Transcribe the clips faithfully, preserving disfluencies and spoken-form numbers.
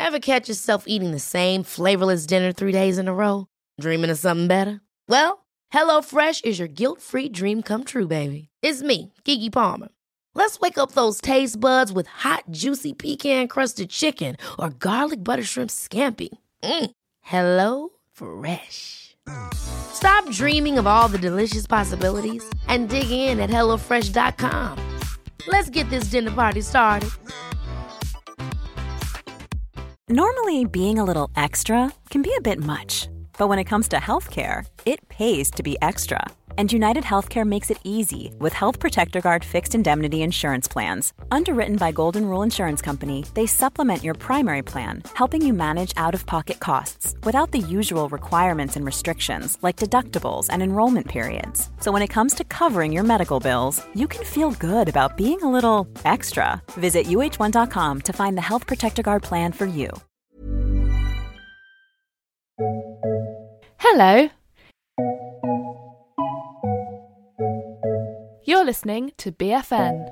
Ever catch yourself eating the same flavorless dinner three days in a row? Dreaming of something better? Well, HelloFresh is your guilt-free dream come true, baby. It's me, Keke Palmer. Let's wake up those taste buds with hot, juicy pecan-crusted chicken or garlic butter shrimp scampi. Mm. Hello Fresh. Stop dreaming of all the delicious possibilities and dig in at hello fresh dot com. Let's get this dinner party started. Normally, being a little extra can be a bit much. But when it comes to healthcare, it pays to be extra. And United Healthcare makes it easy with Health Protector Guard fixed indemnity insurance plans. Underwritten by Golden Rule Insurance Company, they supplement your primary plan, helping you manage out-of-pocket costs without the usual requirements and restrictions like deductibles and enrollment periods. So when it comes to covering your medical bills, you can feel good about being a little extra. Visit U H one dot com to find the Health Protector Guard plan for you. Hello. You're listening to B F N.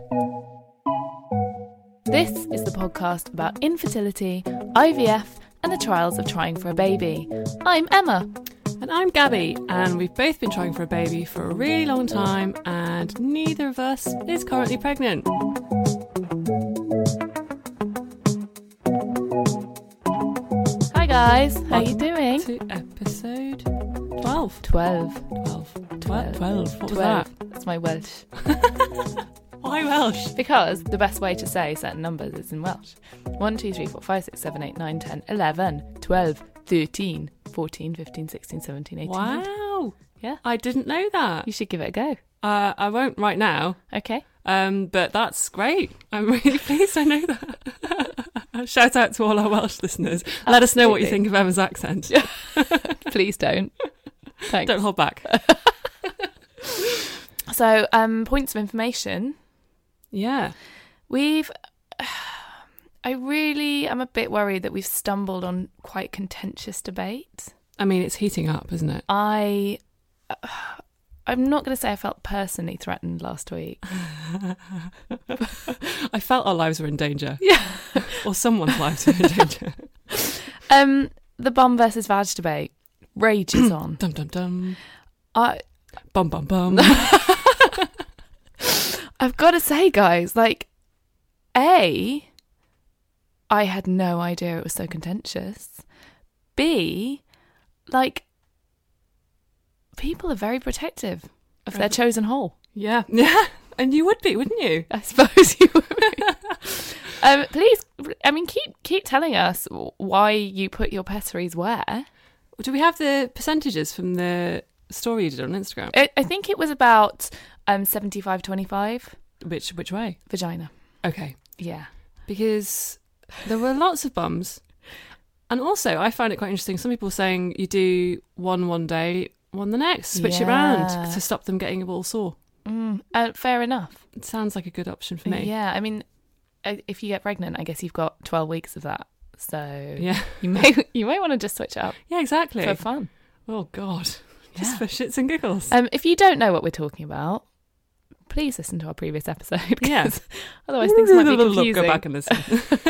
This is the podcast about infertility, I V F, and the trials of trying for a baby. I'm Emma. And I'm Gabby, and we've both been trying for a baby for a really long time, and neither of us is currently pregnant. Hi guys, how are you doing? To episode twelve. Twelve. Twelve. Twelve. Twelve. What was Twelve. that? That's my Welsh. Why Welsh? Because the best way to say certain numbers is in Welsh. one, two, three, four, five, six, seven, eight, nine, ten, eleven, twelve, thirteen, fourteen, fifteen, sixteen, seventeen, eighteen. Wow. Yeah. I didn't know that. You should give it a go. Uh, I won't right now. Okay. Um, but that's great. I'm really pleased I know that. Shout out to all our Welsh listeners. Absolutely. Let us know what you think of Emma's accent. Please don't. Thanks. Don't hold back. So, um, points of information. Yeah. We've... I really am a bit worried that we've stumbled on quite contentious debate. I mean, it's heating up, isn't it? I... Uh, I'm not going to say I felt personally threatened last week. I felt our lives were in danger. Yeah. Or someone's lives were in danger. Um, the bum versus vag debate rages on. Dum dum dum. I... Bum bum bum. I've got to say, guys, like, A, I had no idea it was so contentious. B, like, people are very protective of their chosen hole. Yeah. Yeah. And you would be, wouldn't you? I suppose you would be. um, please, I mean, keep keep telling us why you put your pessaries where. Do we have the percentages from the story you did on Instagram? I, I think it was about um, seventy-five twenty-five. Which which way? Vagina. Okay. Yeah. Because there were lots of bums. And also, I find it quite interesting. Some people were saying you do one one day, one the next. Switch it Yeah. around to stop them getting all sore. Mm, uh, fair enough. It sounds like a good option for me. Yeah, I mean, if you get pregnant, I guess you've got twelve weeks of that. So Yeah. you may you may want to just switch it up Yeah, exactly. for fun. Oh, God. Just Yeah. for shits and giggles. Um, if you don't know what we're talking about, please listen to our previous episode. 'Cause Yeah. Otherwise, things might be Look, confusing. Go back and listen.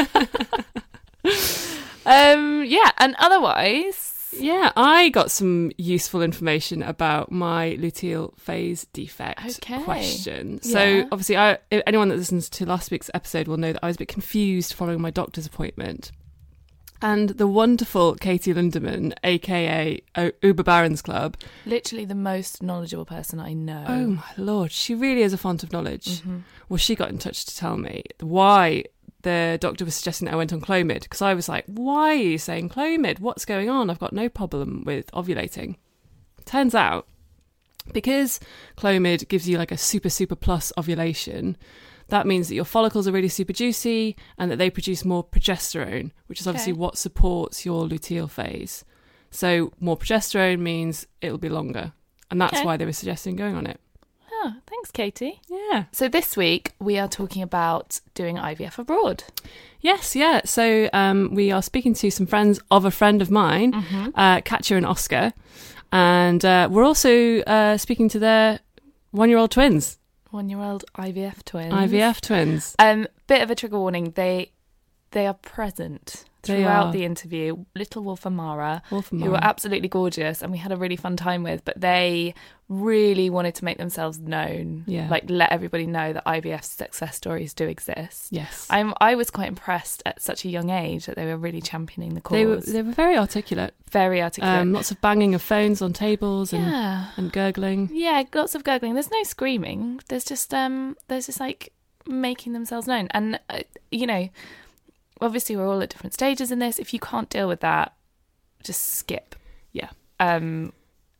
um, yeah, and otherwise, Yeah, I got some useful information about my luteal phase defect Okay. question. So Yeah. obviously, I, anyone that listens to last week's episode will know that I was a bit confused following my doctor's appointment. And the wonderful Katie Lindemann, a k a. O- Uber Barons Club. literally the most knowledgeable person I know. Oh, my Lord. She really is a font of knowledge. Mm-hmm. Well, she got in touch to tell me why the doctor was suggesting that I went on Clomid. Because I was like, why are you saying Clomid? What's going on? I've got no problem with ovulating. Turns out, because Clomid gives you like a super, super plus ovulation, that means that your follicles are really super juicy and that they produce more progesterone, which is obviously Okay. what supports your luteal phase. So more progesterone means it'll be longer. And that's Okay. why they were suggesting going on it. Oh, thanks, Katie. Yeah. So this week we are talking about doing I V F abroad. Yes, yeah. So um, we are speaking to some friends of a friend of mine, Mm-hmm. uh, Katja and Oscar. And uh, we're also uh, speaking to their one-year-old twins, One-year-old I V F twins. I V F twins. Um, bit of a trigger warning. They they are present. They throughout are. the interview. Little Wolf and Mara, Wolf and who were Mara. absolutely gorgeous and we had a really fun time with, but they really wanted to make themselves known. Yeah. Like let everybody know that I V F success stories do exist. Yes. I'm, I was quite impressed at such a young age that they were really championing the cause. They were, they were very articulate. very articulate. Um, lots of banging of phones on tables and, yeah. and gurgling. Yeah, lots of gurgling. There's no screaming. There's just um, there's just like making themselves known. And uh, you know, obviously we're all at different stages in this. If you can't deal with that, just skip. Yeah. Um,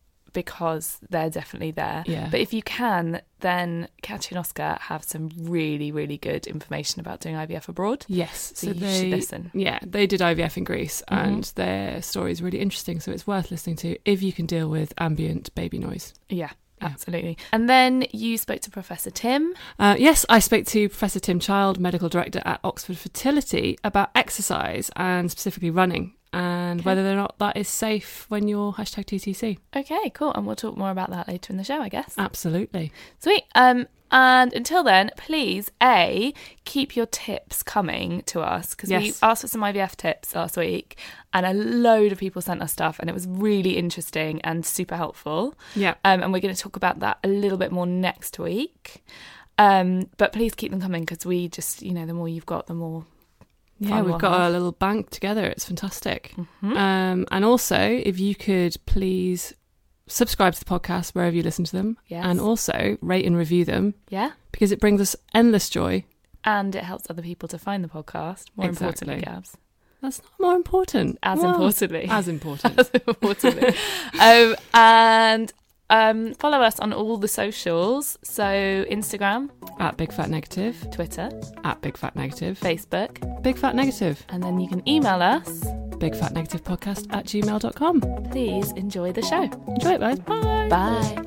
because they're definitely there. Yeah. But if you can, then Katya and Oscar have some really, really good information about doing I V F abroad. Yes. So you should listen. Yeah, they did I V F in Greece Mhm. and their story is really interesting. So it's worth listening to if you can deal with ambient baby noise. Yeah. Yeah. Absolutely. And then you spoke to Professor Tim. Uh, yes, I spoke to Professor Tim Child, Medical Director at Oxford Fertility, about exercise and specifically running and Okay. whether or not that is safe when you're hashtag T T C. Okay, cool. And we'll talk more about that later in the show, I guess. Absolutely. Sweet. Um, and until then, please, A, keep your tips coming to us because we Yes. asked for some I V F tips last week and a load of people sent us stuff and it was really interesting and super helpful. Yeah. Um, and we're going to talk about that a little bit more next week. Um, but please keep them coming because we just, you know, the more you've got, the more Yeah, fun we've we'll got have. a little bank together. It's fantastic. Mhm. Um, and also, if you could please subscribe to the podcast wherever you listen to them Yes. and also rate and review them Yeah. because it brings us endless joy. And it helps other people to find the podcast. More Exactly. importantly, Gabs. That's not more important. As Well, importantly. As important. As importantly. um, and um, follow us on all the socials. So Instagram, At Big Fat Negative. Twitter, At Big Fat Negative. Facebook. Big Fat Negative. And then you can email us. Big Fat Negative Podcast at gmail dot com. Please enjoy the show. Enjoy it, guys. Bye. Bye.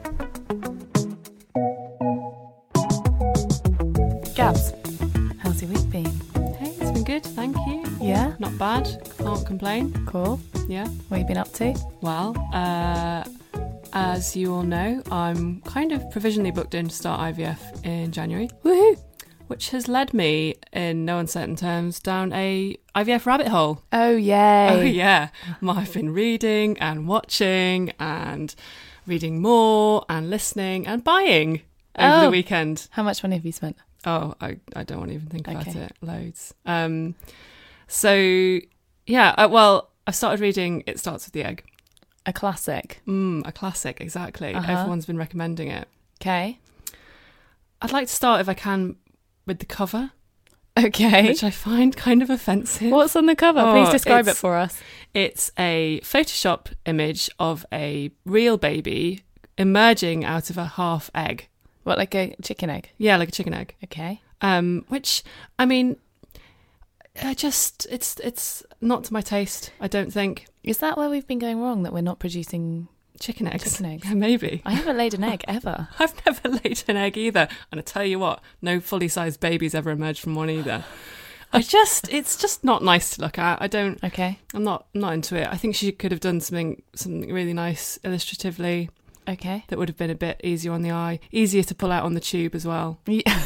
Gabs, how's your week been? Hey, it's been good. Thank you. Yeah? Not bad. Can't complain. Cool. Yeah. What have you been up to? Well, uh, as you all know, I'm kind of provisionally booked in to start I V F in January. Woohoo! Which has led me, in no uncertain terms, down a I V F rabbit hole. Oh, yay. Oh yeah, I've been reading and watching and reading more and listening and buying over Oh. the weekend. How much money have you spent? Oh, I, I don't want to even think about Okay. it. Loads. Um, so yeah, uh, well, I've started reading It Starts with the Egg. A classic. Mm, a classic, exactly. Uh-huh. Everyone's been recommending it. Okay. I'd like to start, if I can, with the cover, Okay. which I find kind of offensive. What's on the cover? Oh, Please describe it it's- for us. It's a Photoshop image of a real baby emerging out of a half egg. What, like a chicken egg? Yeah, like a chicken egg. Okay. Um, which, I mean, I just, it's it's not to my taste, I don't think. Is that where we've been going wrong, that we're not producing... Chicken eggs. Chicken eggs. Yeah, maybe. I haven't laid an egg ever. I've never laid an egg either. And I tell you what, no fully sized babies ever emerged from one either. I just, it's just not nice to look at. I don't, Okay. I'm not, not into it. I think she could have done something, something really nice illustratively Okay. that would have been a bit easier on the eye, easier to pull out on the tube as well. Yeah.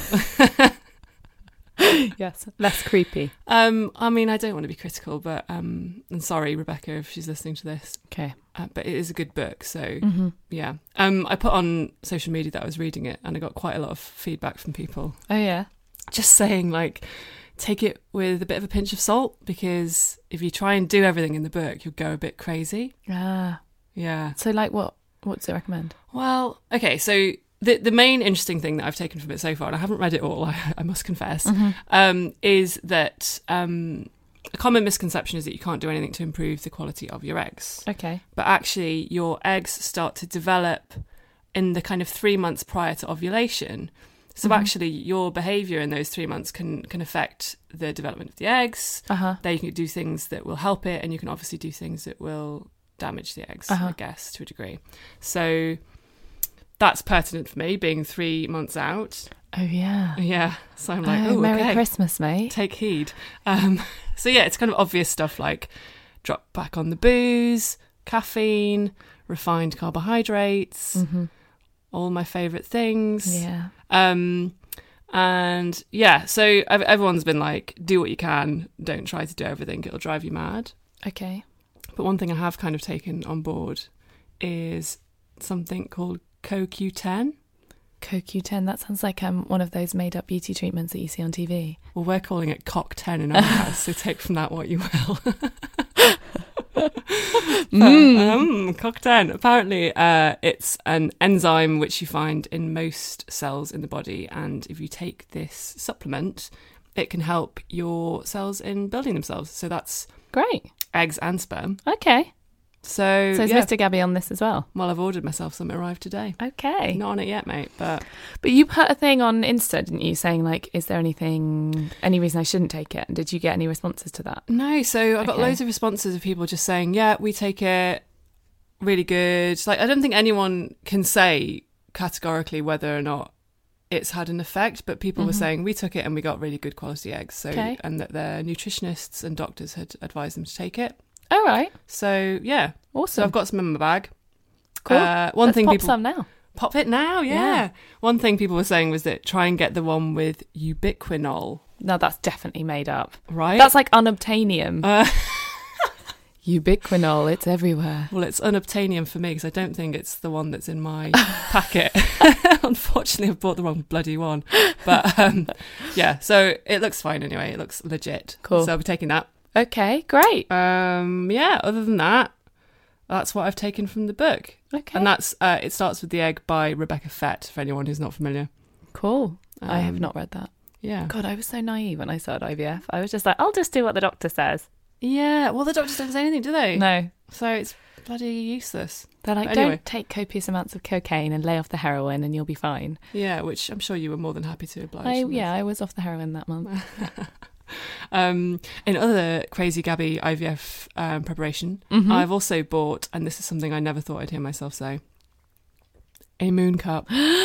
Yes. Less creepy. Um, I mean, I don't want to be critical, but um, and sorry, Rebecca, if she's listening to this, Okay. uh, but it is a good book. So Mm-hmm. yeah, um, I put on social media that I was reading it, and I got quite a lot of feedback from people Oh, yeah. just saying like, take it with a bit of a pinch of salt because if you try and do everything in the book, you'll go a bit crazy. Ah. Yeah. So, like, what? What does it recommend? Well, okay, so the the main interesting thing that I've taken from it so far, and I haven't read it all, I, I must confess, Mm-hmm. um, is that um, a common misconception is that you can't do anything to improve the quality of your eggs. Okay. But actually, your eggs start to develop in the kind of three months prior to ovulation. So Mhm. actually, your behaviour in those three months can can affect the development of the eggs. Uh-huh. There you can do things that will help it, and you can obviously do things that will damage the eggs, Uh-huh. I guess, to a degree. So that's pertinent for me, being three months out. Oh, yeah. Yeah. So I'm like, oh, oh, Merry okay. Christmas, mate. Take heed. Um, so yeah, it's kind of obvious stuff like drop back on the booze, caffeine, refined carbohydrates, Mm-hmm. all my favourite things. Yeah. Um, And yeah, so ev- everyone's been like, do what you can, don't try to do everything, it'll drive you mad. Okay. But one thing I have kind of taken on board is something called C O Q ten. C O Q ten, that sounds like um one of those made-up beauty treatments that you see on T V. Well, we're calling it C O C ten in our house, so take from that what you will. Mm. Um, C O C ten. Apparently, uh, it's an enzyme which you find in most cells in the body, and if you take this supplement, it can help your cells in building themselves. So that's Great. eggs and sperm. Okay. So, So is yeah. Mister Gabby on this as well? Well, I've ordered myself some. It arrived today. Okay. Not on it yet, mate, but But you put a thing on Insta, didn't you, saying like, is there anything, any reason I shouldn't take it? And did you get any responses to that? no. So I've got Okay. loads of responses of people just saying, yeah, we take it, really good. Like, I don't think anyone can say categorically whether or not it's had an effect, but people were Mhm. saying we took it and we got really good quality eggs. So, Okay. and that their nutritionists and doctors had advised them to take it. All right. So yeah, Awesome. so I've got some in my bag. Cool. Uh, one Let's thing pop people some now. pop it now, yeah. Yeah. One thing people were saying was that try and get the one with ubiquinol, No, that's definitely made up. right? That's like unobtainium. uh, Ubiquinol, it's everywhere. well, it's unobtainium for me because I don't think it's the one that's in my packet. Unfortunately, I've bought the wrong bloody one. But um, yeah, so it looks fine anyway. It looks legit. Cool. So I'll be taking that. Okay, great. Um, yeah, other than that, that's what I've taken from the book. Okay. And that's uh, It Starts with the Egg by Rebecca Fett, for anyone who's not familiar. Cool. I have Um, not read that. Yeah. God, I was so naive when I started I V F. I was just like, I'll just do what the doctor says. Yeah, well, the doctors don't say anything, do they? No. So it's bloody useless. They're like, But anyway. don't take copious amounts of cocaine and lay off the heroin and you'll be fine. Yeah, which I'm sure you were more than happy to oblige. I, them with. yeah, I was off the heroin that month. Um, in other crazy Gabby I V F um, preparation, Mhm. I've also bought, and this is something I never thought I'd hear myself say, a moon cup.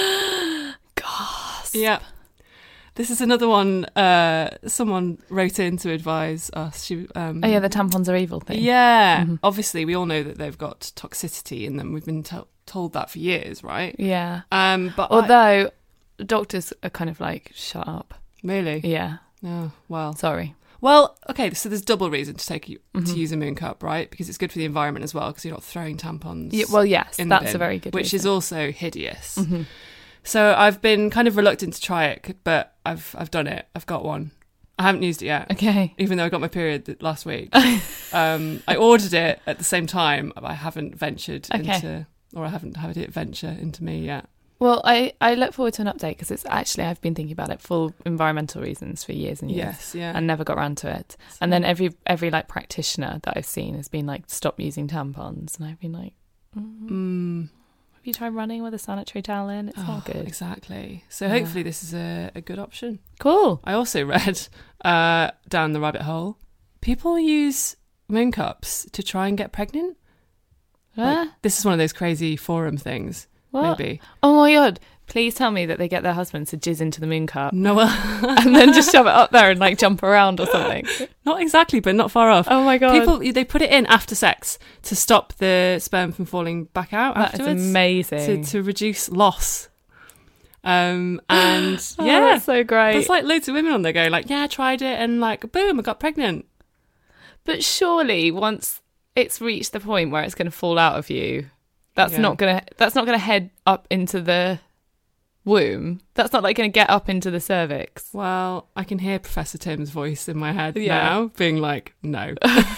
Gasp. Yeah. This is another one uh, someone wrote in to advise us. She, um, Oh, yeah, the tampons are evil thing. Yeah. Mhm. Obviously, we all know that they've got toxicity in them. We've been to- told that for years, right? Yeah. Um, but I- Although, doctors are kind of like, shut up. really? Yeah. Oh, well. Sorry. Well, okay, so there's double reason to take you to Mhm. use a moon cup, right? Because it's good for the environment as well, because you're not throwing tampons. Yeah, well, yes, in the that's bin, a very good which is reason. also hideous. Mhm. So I've been kind of reluctant to try it, but I've I've done it. I've got one. I haven't used it yet, Okay. even though I got my period th- last week. um, I ordered it at the same time, but I haven't ventured Okay. into, or I haven't had it venture into me yet. Well, I, I look forward to an update because it's actually, I've been thinking about it for environmental reasons for years and years. Yes, yeah. And never got around to it. And then every every like practitioner that I've seen has been like, stop using tampons. And I've been like, mm, Mm. have you tried running with a sanitary towel in? It's not Oh, good. Exactly. So Yeah. hopefully this is a, a good option. Cool. I also read uh, down the rabbit hole, people use moon cups to try and get pregnant. Like, Huh? this is one of those crazy forum things, What? maybe. Oh my God. Please tell me that they get their husbands to jizz into the moon cup No, and then just shove it up there and like jump around or something. not exactly, but not far off. Oh my God. People, they put it in after sex to stop the sperm from falling back out That is afterwards. amazing. To, to reduce loss. Um, and Oh, yeah, that's so great. there's like loads of women on there going like, yeah, I tried it and like, boom, I got pregnant. But surely once it's reached the point where it's going to fall out of you, that's Yeah. not going to that's not going to head up into the womb. That's not like going to get up into the cervix. Well, I can hear Professor Tim's voice in my head Yeah. now being like, no.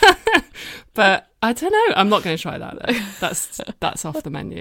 But I don't know. I'm not going to try that though. That's that's off the menu.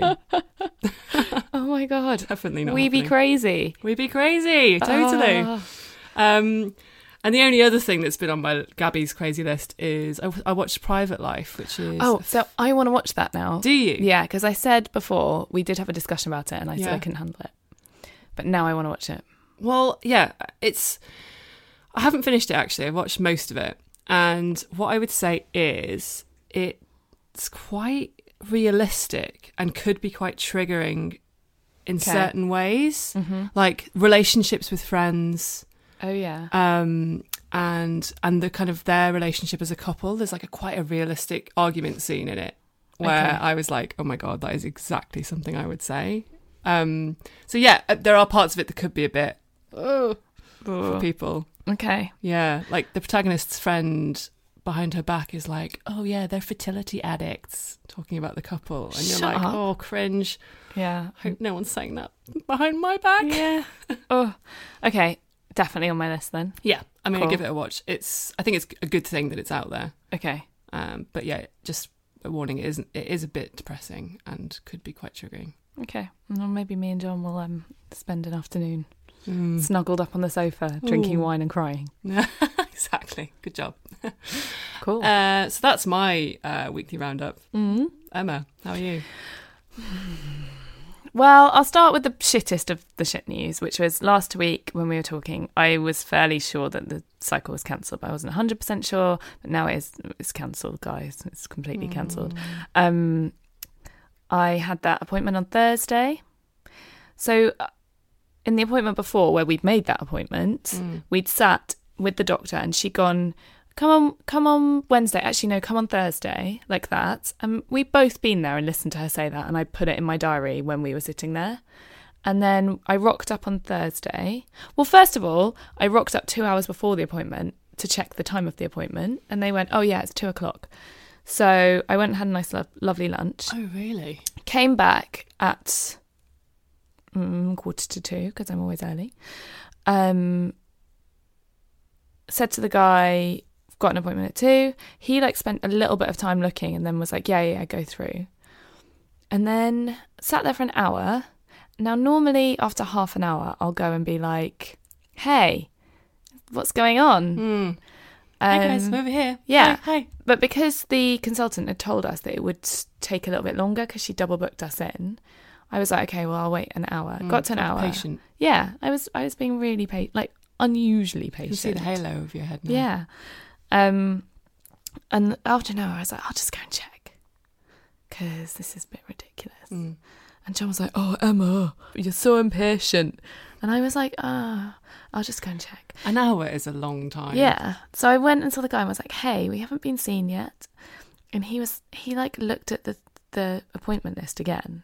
Oh my God. Definitely not. We be happening. crazy. We be crazy. Totally. Oh. Um, and the only other thing that's been on my Gabby's crazy list is I, I watched Private Life, which is Oh, so I want to watch that now. do you? Yeah, because I said before we did have a discussion about it and I said Yeah. I couldn't handle it. But now I want to watch it. Well, yeah, it's. I haven't finished it actually. I've watched most of it, and what I would say is it's quite realistic and could be quite triggering in Okay. certain ways, Mm-hmm. like relationships with friends, Oh yeah. um, and and the kind of their relationship as a couple. There's like a quite a realistic argument scene in it where Okay. I was like, oh my God, that is exactly something I would say. Um, so yeah, uh, there are parts of it that could be a bit oh, for people. Okay. Yeah, like the protagonist's friend behind her back is like, oh yeah, they're fertility addicts, talking about the couple. And you're Shut like, up. oh, cringe. Yeah. Hope no one's saying that behind my back. Yeah. Oh, okay. Definitely on my list then. Yeah, I'm going to Cool. give it a watch. It's, I think it's a good thing that it's out there. Okay. Um, but yeah, just a warning, it, isn't, it is a bit depressing and could be quite triggering. Okay. Well, maybe me and John will um spend an afternoon Mm. snuggled up on the sofa, drinking Ooh. wine and crying. Exactly. Good job. Cool. Uh, so that's my uh, weekly roundup. mm. Emma, how are you? Well, I'll start with the shittest of the shit news, which was last week when we were talking. I was fairly sure that the cycle was cancelled, but I wasn't one hundred percent sure. But now it is, it's cancelled, guys. It's completely cancelled. Um, I had that appointment on Thursday. So uh, in the appointment before, where we'd made that appointment, Mm. we'd sat with the doctor and she'd gone, come on, come on Wednesday. Actually, no, come on Thursday, like that. And we'd both been there and listened to her say that. And I put it in my diary when we were sitting there. And then I rocked up on Thursday. Well, first of all, I rocked up two hours before the appointment to check the time of the appointment. And they went, oh, yeah, it's two o'clock. So I went and had a nice, lo- lovely lunch. Oh, really? Came back at mm, quarter to two, because I'm always early. Um, said to the guy, I've got an appointment at two. He like spent a little bit of time looking and then was like, yeah, yeah, yeah, go through. And then sat there for an hour. Now, normally after half an hour, I'll go and be like, hey, what's going on? Mm. Hey guys, Um, I'm over here. yeah. Hi. hi. But because the consultant had told us that it would take a little bit longer because she double booked us in, I was like, okay, well, I'll wait an hour. Mm, Got to an like a hour. Patient. Yeah, I was I was being really patient, like unusually You patient. can see the halo over your head now. Yeah. Um, and after an hour, I was like, I'll just go and check because this is a bit ridiculous. Mm. And John was like, oh, Emma, you're so impatient. And I was like, ah, oh, I'll just go and check. An hour is a long time. Yeah. So I went and saw the guy and was like, hey, we haven't been seen yet. And he was, he like looked at the, the appointment list again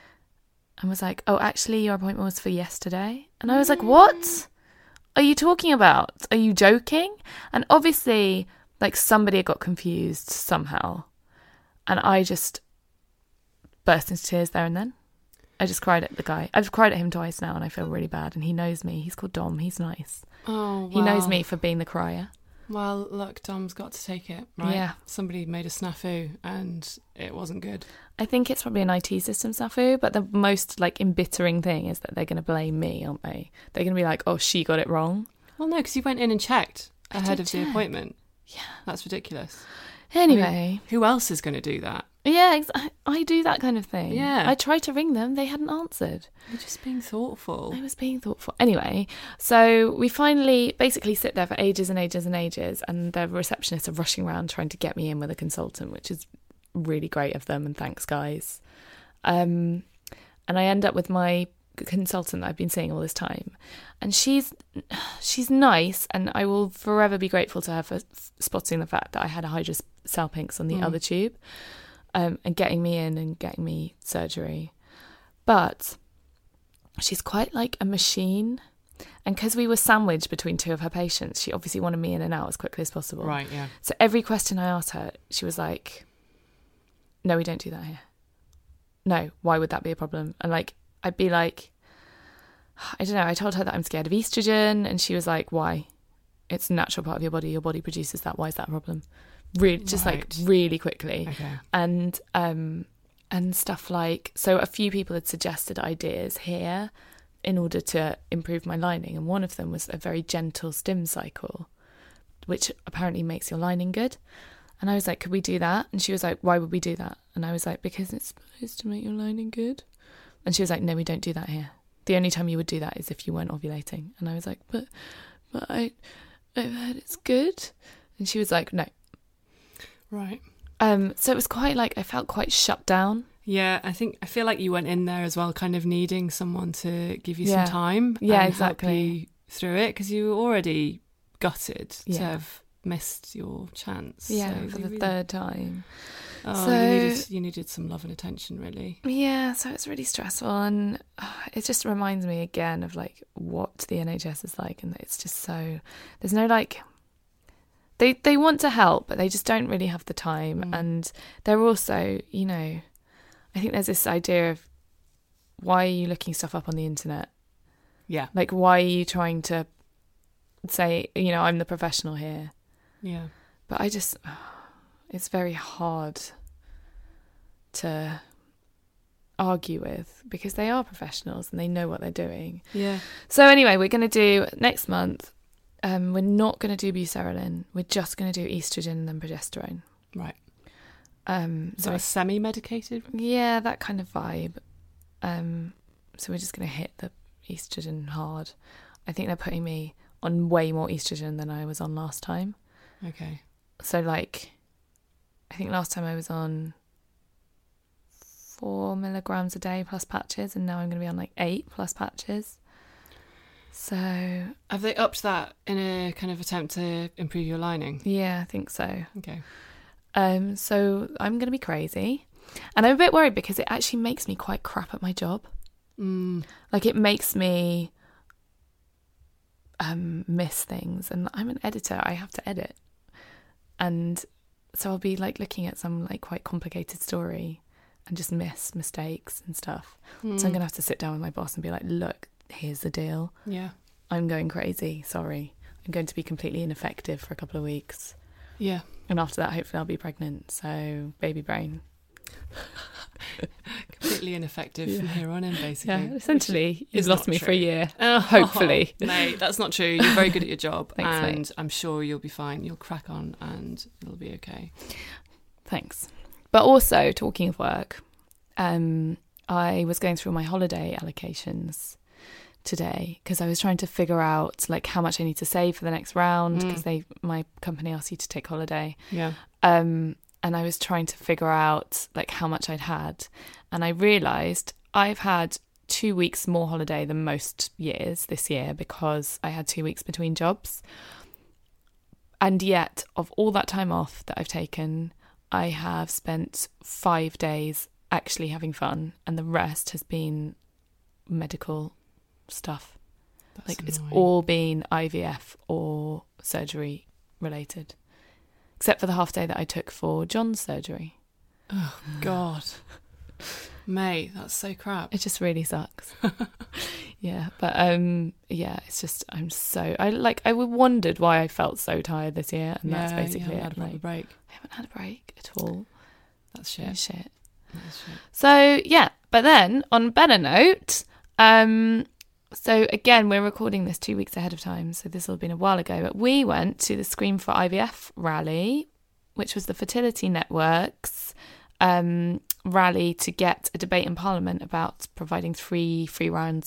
and was like, oh, actually your appointment was for yesterday. And I was like, what are you talking about? Are you joking? And obviously like somebody got confused somehow. And I just burst into tears there and then. I just cried at the guy. I've cried at him twice now and I feel really bad. And he knows me. He's called Dom. He's nice. Oh, He knows well. me for being the crier. Well, look, Dom's got to take it, right? Yeah. Somebody made a snafu and it wasn't good. I think it's probably an I T system snafu, but the most like embittering thing is that they're going to blame me, aren't they? They're going to be like, oh, she got it wrong. Well, no, because you went in and checked I ahead did of the check. appointment. Yeah. That's ridiculous. Anyway. I mean, who else is going to do that? Yeah, ex- I- I do that kind of thing. Yeah. I tried to ring them. They hadn't answered. You're just being thoughtful. I was being thoughtful. Anyway, so we finally basically sit there for ages and ages and ages, and the receptionists are rushing around trying to get me in with a consultant, which is really great of them, and thanks, guys. Um, and I end up with my consultant that I've been seeing all this time, and she's she's nice, and I will forever be grateful to her for f- spotting the fact that I had a hydrosalpinx on the Mm. other tube, um, and getting me in and getting me surgery. But she's quite like a machine, and because we were sandwiched between two of her patients, she obviously wanted me in and out as quickly as possible. Right, yeah. So every question I asked her, she was like, no, we don't do that here. No, why would that be a problem? And like, I'd be like, I don't know, I told her that I'm scared of estrogen, and she was like, why? It's a natural part of your body. Your body produces that. Why is that a problem? Really, just like Right. really quickly. Okay. And um and stuff like, so a few people had suggested ideas here in order to improve my lining, and one of them was a very gentle stim cycle, which apparently makes your lining good. And I was like, could we do that? And she was like, why would we do that? And I was like, because it's supposed to make your lining good. And she was like, no, we don't do that here. The only time you would do that is if you weren't ovulating. And I was like, but but I I've heard it's good. And she was like, no. Right. Um, so it was quite like, I felt quite shut down. Yeah, I think I feel like you went in there as well, kind of needing someone to give you Yeah. some time. Yeah, and exactly. Help you through it, because you were already gutted to Yeah. have missed your chance. Yeah, So for you the really- third time. Oh, So- you needed you needed some love and attention, really. Yeah, so it's really stressful, and uh, it just reminds me again of like what the N H S is like, and it's just so there's no like they they want to help, but they just don't really have the time, Mm. and they're also, you know, I think there's this idea of why are you looking stuff up on the internet? Yeah, Like, why are you trying to say, you know, I'm the professional here? yeah. But I just, it's very hard to argue with because they are professionals and they know what they're doing. Yeah. So anyway, we're going to do next month, um, we're not going to do buserelin. We're just going to do estrogen and then progesterone. Right. Um, Is so that a semi-medicated? yeah, that kind of vibe. Um, so we're just going to hit the estrogen hard. I think they're putting me on way more estrogen than I was on last time. Okay. So like, I think last time I was on four milligrams a day plus patches, and now I'm going to be on like eight plus patches. So Have they upped that in a kind of attempt to improve your lining? yeah, I think so. Okay. Um, so I'm going to be crazy, and I'm a bit worried because it actually makes me quite crap at my job. Mm. Like it makes me um miss things, and I'm an editor. I have to edit, and so I'll be like looking at some like quite complicated story and just miss mistakes and stuff. Mm. So I'm gonna have to sit down with my boss and be like, look, here's the deal. Yeah. I'm going crazy. Sorry, I'm going to be completely ineffective for a couple of weeks, Yeah. and after that, hopefully, I'll be pregnant. So baby brain. Completely ineffective from here on in, basically. Yeah, essentially, you've is lost not me true. for a year. Oh, Hopefully. Mate, that's not true. You're very good at your job. Thanks, mate. and I'm sure you'll be fine. You'll crack on and it'll be okay. Thanks. But also, talking of work, um, I was going through my holiday allocations today because I was trying to figure out like how much I need to save for the next round because Mm. they my company asked you to take holiday. Yeah. Um, and I was trying to figure out like how much I'd had, and I realised I've had two weeks more holiday than most years this year because I had two weeks between jobs. And yet, of all that time off that I've taken, I have spent five days actually having fun, and the rest has been medical stuff. That's Like it's annoying. all been I V F or surgery related, except for the half day that I took for John's surgery. Oh, God. Mate, that's so crap. It just really sucks. Yeah, but um, yeah, it's just I'm so I like I wondered why I felt so tired this year, and that's Yeah, you basically haven't it. had a proper Like, break. I haven't had a break at all. That's Shit. shit. shit. That's shit. So yeah, but then on a better note, um, so again we're recording this two weeks ahead of time, so this will have been a while ago. But we went to the Scream for I V F rally, which was the Fertility Network's um, rally to get a debate in Parliament about providing three free rounds,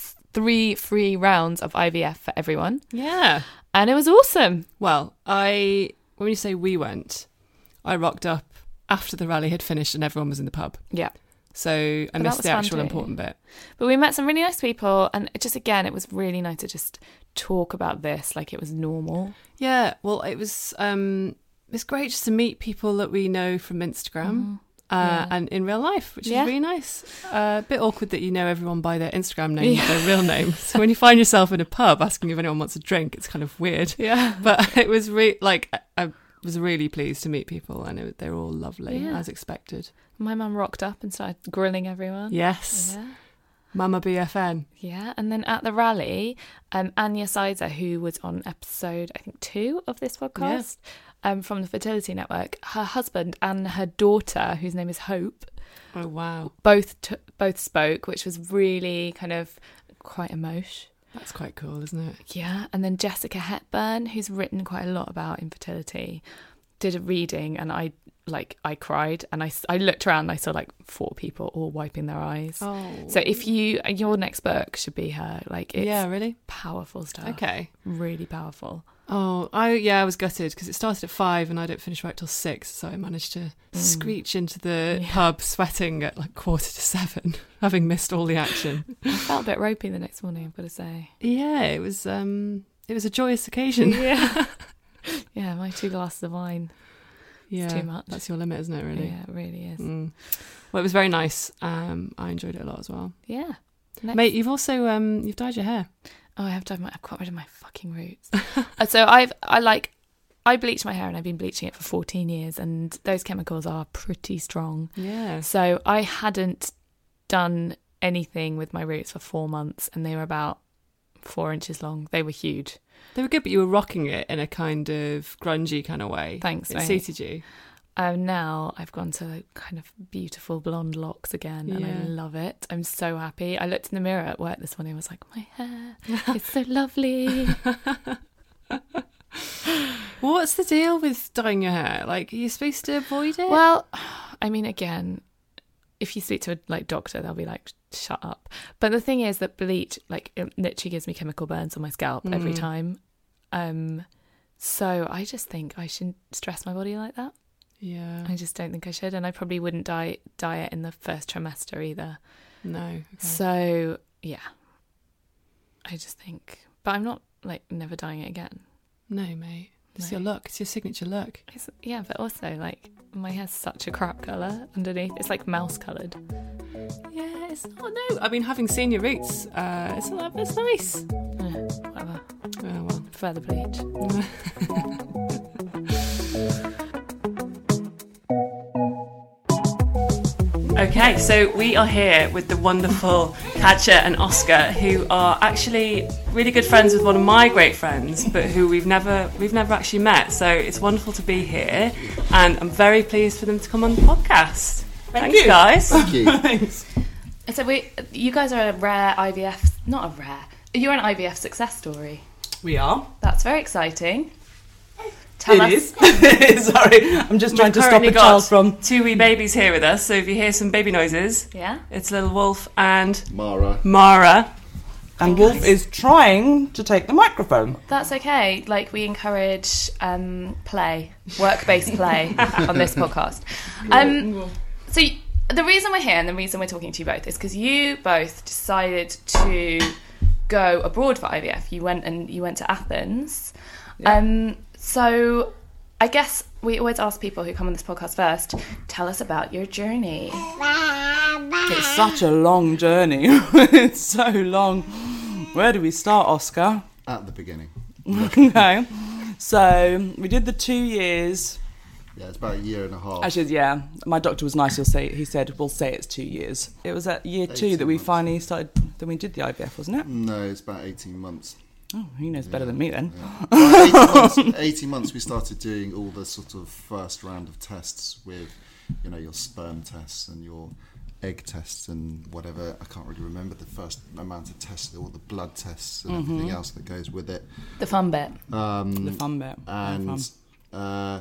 three free rounds of I V F for everyone, Yeah. and it was awesome. Well, I when you say we went, I rocked up after the rally had finished and everyone was in the pub. Yeah. So I that missed was the fun actual too. important bit. But we met some really nice people, and it just again, it was really nice to just talk about this like it was normal. Yeah, well, it was um, it's great just to meet people that we know from Instagram uh, Yeah. and in real life, which Yeah. is really nice. Uh, a bit awkward that you know everyone by their Instagram name, not their real name. So when you find yourself in a pub asking if anyone wants a drink, it's kind of weird. Yeah. But it was re- like I was really pleased to meet people, and it, they were all lovely Yeah. as expected. My mum rocked up and started grilling everyone. Yes, Yeah. Mama B F N. Yeah. And then at the rally, um, Anya Sizer, who was on episode, I think, two of this podcast um, from the Fertility Network, her husband and her daughter, whose name is Hope, Oh wow, both t- both spoke, which was really kind of quite emotional. that's quite cool, isn't it? Yeah, and then Jessica Hepburn, who's written quite a lot about infertility, did a reading, and I like I cried, and I, I looked around, and I saw like four people all wiping their eyes. Oh, So if you your next book should be her, like it's yeah, really? powerful stuff. Okay. Really powerful. Oh, I yeah, I was gutted because it started at five and I don't finish right till six, so I managed to screech into the Yeah. pub sweating at like quarter to seven, having missed all the action. I felt a bit ropey the next morning, I've got to say. Yeah, it was um, it was a joyous occasion. Yeah. Yeah, my two glasses of wine. Yeah, It's too much. That's your limit, isn't it, really? Yeah, it really is. Mm. Well, it was very nice. Um, I enjoyed it a lot as well. Yeah. Next. Mate, you've also um, you've dyed your hair. Oh, I have done my, I've got rid of my fucking roots. Uh, so I've, I like, I bleach my hair and I've been bleaching it for fourteen years and those chemicals are pretty strong. Yeah. So I hadn't done anything with my roots for four months and they were about four inches long. They were huge. They were good, but you were rocking it in a kind of grungy kind of way. Thanks, It mate. suited you. Um, now I've gone to kind of beautiful blonde locks again and Yeah. I love it. I'm so happy. I looked in the mirror at work this morning and was like, my hair, it's so lovely. What's the deal with dyeing your hair? Like, are you supposed to avoid it? Well, I mean, again, if you speak to a like doctor, they'll be like, shut up. But the thing is that bleach, like, it literally gives me chemical burns on my scalp Mm. every time. Um, so I just think I shouldn't stress my body like that. yeah. I just don't think I should, and I probably wouldn't dye dye it in the first trimester either. No. Okay. So yeah, I just think, but I'm not like never dyeing it again. No, mate. It's No. your look. It's your signature look. It's, yeah, but also like my hair's such a crap colour underneath. It's like mouse coloured. Yeah, it's not. No, I mean, having seen your roots, uh, it's not. It's nice. Eh, whatever. Oh well. Further bleach. Okay, so we are here with the wonderful Katja and Oscar, who are actually really good friends with one of my great friends, but who we've never we've never actually met. So it's wonderful to be here, and I'm very pleased for them to come on the podcast. Thank Thanks, you. guys. Thank you. Thanks. So we, you guys are a rare I V F, not a rare. You're an I V F success story. We are. That's very exciting. Tell It us. is. Sorry, I'm just trying We've to stop currently a child got from. two wee babies here with us. So if you hear some baby noises, Yeah. it's little Wolf and Mara. Mara. And Wolf is trying to take the microphone. That's okay. Like, we encourage um, play, work-based play on this podcast. Um, so y- the reason we're here and the reason we're talking to you both is because you both decided to go abroad for I V F. You went and you went to Athens. Um, so I guess we always ask people who come on this podcast first, tell us about your journey. It's such a long journey. It's so long. Where do we start, Oscar? At the beginning. Okay. So we did the two years. Yeah, it's about a year and a half. Actually, yeah, my doctor was nice. He'll say he said we'll say it's two years. It was at year two that we months. finally started. Then we did the I V F, wasn't it? No, it's about eighteen months. Oh, he knows better than me then. Well, eighteen, months, eighteen months we started doing all the sort of first round of tests with, you know, your sperm tests and your egg tests and whatever. I can't really remember the first amount of tests, all the blood tests and Mm-hmm. everything else that goes with it. The fun bit. Um, The fun bit. The and fun. uh,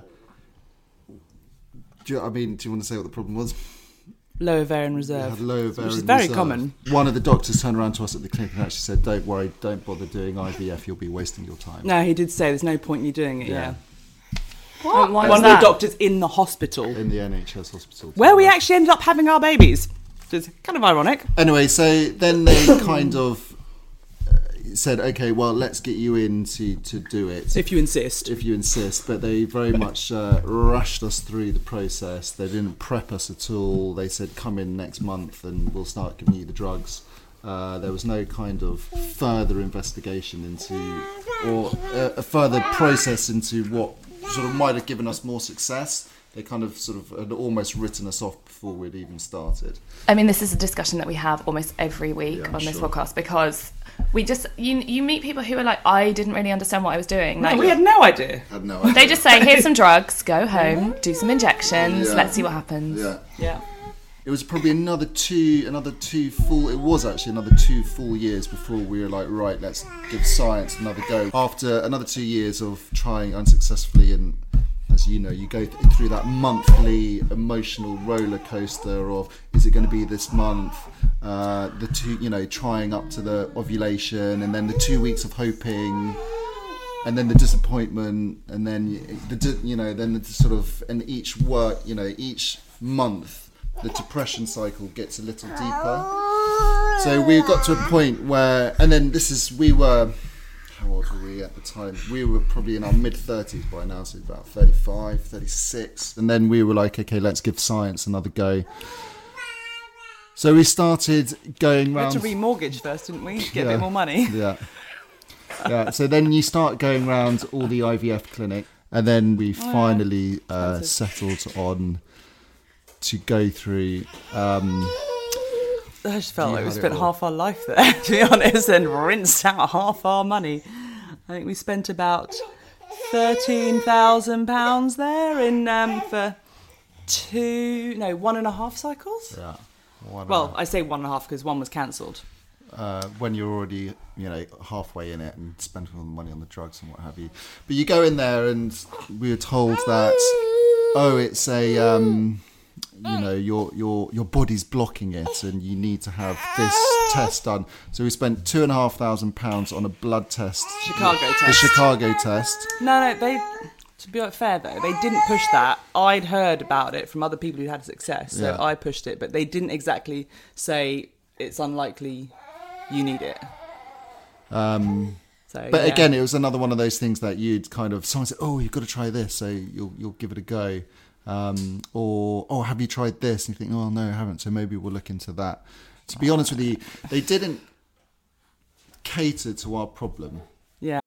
do you, I mean, do you want to say what the problem was? Low ovarian We reserve. had low ovarian which is very reserve. common. One of the doctors turned around to us at the clinic and actually said, "Don't worry, don't bother doing I V F. You'll be wasting your time." No, he did say there's no point in you doing it. Yeah. Yeah. What? Why One was of that? the doctors in the hospital In the N H S hospital. where we actually ended up having our babies. Which is kind of ironic. Anyway, so then they kind of uh, said, "Okay, well, let's get you in to, to do it." If you insist. if you insist, but they very much uh, rushed us through the process. They didn't prep us at all. They said, "Come in next month and we'll start giving you the drugs." Uh, there was no kind of further investigation into, or uh, a further process into what sort of might have given us more success. They kind of sort of had almost written us off before we'd even started. I mean, this is a discussion that we have almost every week Yeah, I'm on this sure. podcast because we just, you you meet people who are like, I didn't really understand what I was doing. Like, No, we had no idea. Had no idea. they just say, here's some drugs, go home, do some injections, Yeah. let's see what happens. Yeah. Yeah. It was probably another two, another two full. It was actually another two full years before we were like, right, let's give science another go. After another two years of trying unsuccessfully, and as you know, you go th- through that monthly emotional roller coaster of, is it going to be this month? Uh, the two, you know, trying up to the ovulation, and then the two weeks of hoping. And then the disappointment, and then y- the di- you know, then the sort of, and each work, you know, each month, the depression cycle gets a little deeper. So we got to a point where, and then this is, we were, how old were we at the time? We were probably in our mid-thirties by now, so about thirty-five, thirty-six. And then we were like, okay, let's give science another go. So we started going We had round... to remortgage first, didn't we? To get Yeah. a bit more money. Yeah. Yeah, so then you start going around all the I V F clinic, and then we finally uh, settled on to go through... Um, I just felt You like we had it spent all. half our life there, to be honest, and rinsed out half our money. I think we spent about thirteen thousand pounds there in um, for two, no, one and a half cycles. yeah. One, Well, I say one and a half because one was cancelled. uh, when you're already, you know, halfway in it and spent all the money on the drugs and what have you. But you go in there and we were told that, oh, it's a... Um, you know, your your your body's blocking it, and you need to have this test done. So we spent two and a half thousand pounds on a blood test, Chicago the test. Chicago test. No, no, they. To be fair though, they didn't push that. I'd heard about it from other people who had success, so Yeah. I pushed it. But they didn't exactly say it's unlikely you need it. Um, So, but yeah. again, it was another one of those things that you'd kind of someone said, "Oh, you've got to try this," so you'll you'll give it a go. Um, or, oh, have you tried this? And you think, oh, no, I haven't, so maybe we'll look into that. To be honest with you, they didn't cater to our problem. yeah.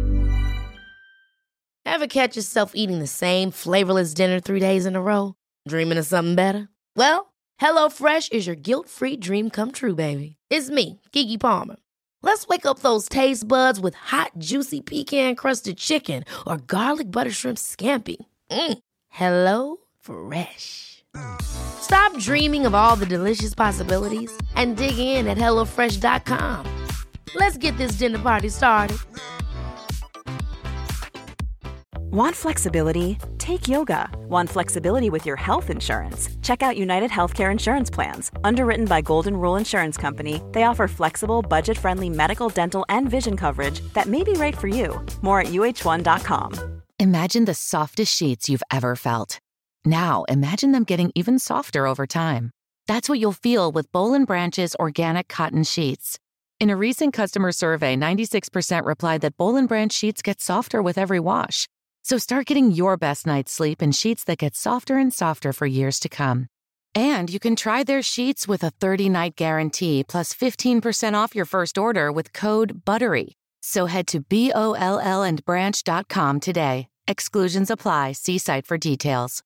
Ever catch yourself eating the same flavorless dinner three days in a row? Dreaming of something better? Well, HelloFresh is your guilt-free dream come true, baby. It's me, Keke Palmer. Let's wake up those taste buds with hot, juicy pecan-crusted chicken or garlic butter shrimp scampi. Mm. Hello Fresh. Stop dreaming of all the delicious possibilities and dig in at hello fresh dot com. Let's get this dinner party started. Want flexibility? Take yoga. Want flexibility with your health insurance? Check out United Healthcare Insurance Plans. Underwritten by Golden Rule Insurance Company, they offer flexible, budget-friendly medical, dental, and vision coverage that may be right for you. More at U H one dot com. Imagine the softest sheets you've ever felt. Now, imagine them getting even softer over time. That's what you'll feel with Boll and Branch's organic cotton sheets. In a recent customer survey, ninety-six percent replied that Boll and Branch sheets get softer with every wash. So start getting your best night's sleep in sheets that get softer and softer for years to come. And you can try their sheets with a thirty-night guarantee plus fifteen percent off your first order with code BUTTERY. So head to B O L L and branch dot com today. Exclusions apply. See site for details.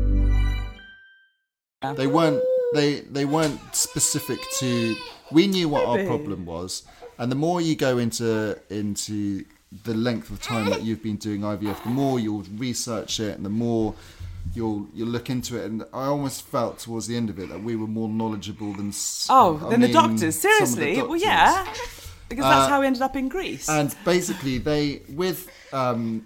They weren't they they weren't specific to. We knew what our problem was, and the more you go into into the length of time that you've been doing I V F, the more you'll research it, and the more you'll you'll look into it. And I almost felt towards the end of it that we were more knowledgeable than s- Oh, I then the mean, doctors. some of the Seriously? Well, doctors. yeah. Because that's Uh, how we ended up in Greece. And basically, they with um,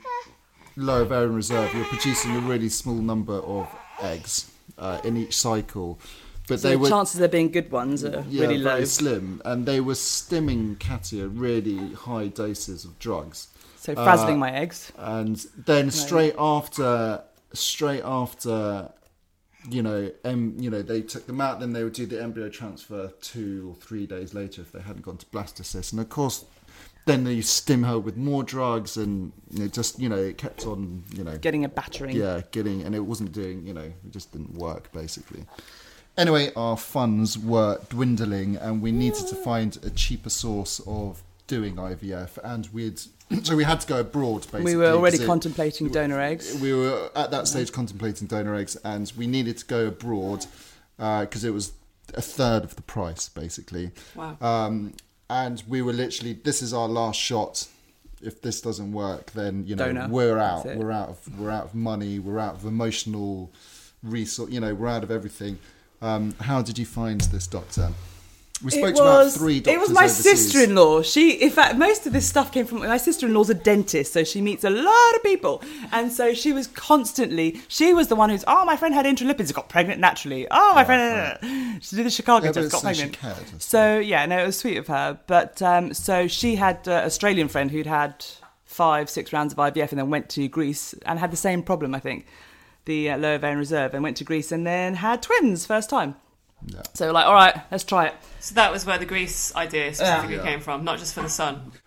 low ovarian reserve, you're producing a really small number of eggs uh, in each cycle. But so they the were chances of there being good ones are yeah, really very low. slim, and they were stimming Katia really high doses of drugs. So frazzling Uh, my eggs. And then straight after, straight after, you know, em, you know, they took them out. Then they would do the embryo transfer two or three days later if they hadn't gone to blastocyst. And of course, then they stim her with more drugs, and you know, just you know, it kept on, you know, Getting a battering. yeah, getting, and it wasn't doing, you know, it just didn't work basically. Anyway, our funds were dwindling, and we needed to find a cheaper source of doing I V F, and we'd so we had to go abroad. Basically, We were already 'cause it- contemplating donor eggs. We were at that stage contemplating donor eggs, and we needed to go abroad because it was a third of the price, basically. Wow. Um, and we were literally, this is our last shot. If this doesn't work, then you know Donor. we're out. That's it. We're out of we're out of money. We're out of emotional resource. You know, we're out of everything. Um, how did you find this doctor? We spoke It to about was, three doctors it was my overseas. sister-in-law. She, in fact, most of this stuff came from my sister-in-law's a dentist, so she meets a lot of people, and so she was constantly. She was the one who's, oh, my friend had intralipids, got pregnant naturally. Oh, my friend, she did the Chicago Yeah, but test, got so she pregnant. cared, I suppose. So yeah, no, it was sweet of her. But um, so she had an Australian friend who'd had five, six rounds of I V F, and then went to Greece and had the same problem, I think, the uh, low ovarian reserve, and went to Greece and then had twins first time. Yeah. So like, all right, let's try it. So that was where the Greece idea specifically Yeah. came from, not just for the son.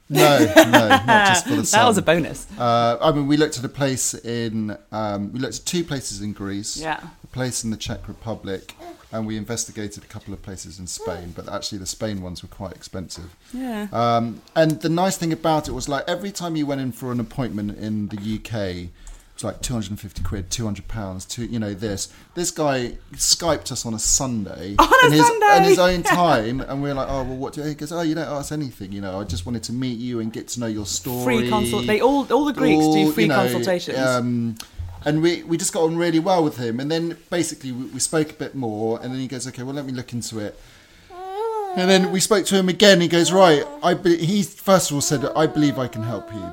No, no, not just for the sun. That was a bonus. Uh, I mean, we looked at a place in, um, we looked at two places in Greece, Yeah. a place in the Czech Republic, and we investigated a couple of places in Spain, but actually the Spain ones were quite expensive. Yeah. Um, and the nice thing about it was like every time you went in for an appointment in the U K, it was like two hundred fifty quid, two hundred pounds, to, you know, this. This guy Skyped us on a Sunday. On a in his, Sunday! in his own time, and we were like, oh, well, what do you... He goes, oh, you don't ask anything, you know, I just wanted to meet you and get to know your story. Free consult. They all, all the Greeks All, do free you know, consultations. Um, and we, we just got on really well with him. And then basically we, we spoke a bit more, and then he goes, okay, well, let me look into it. And then we spoke to him again. He goes, right, I be-, he first of all said, I believe I can help you.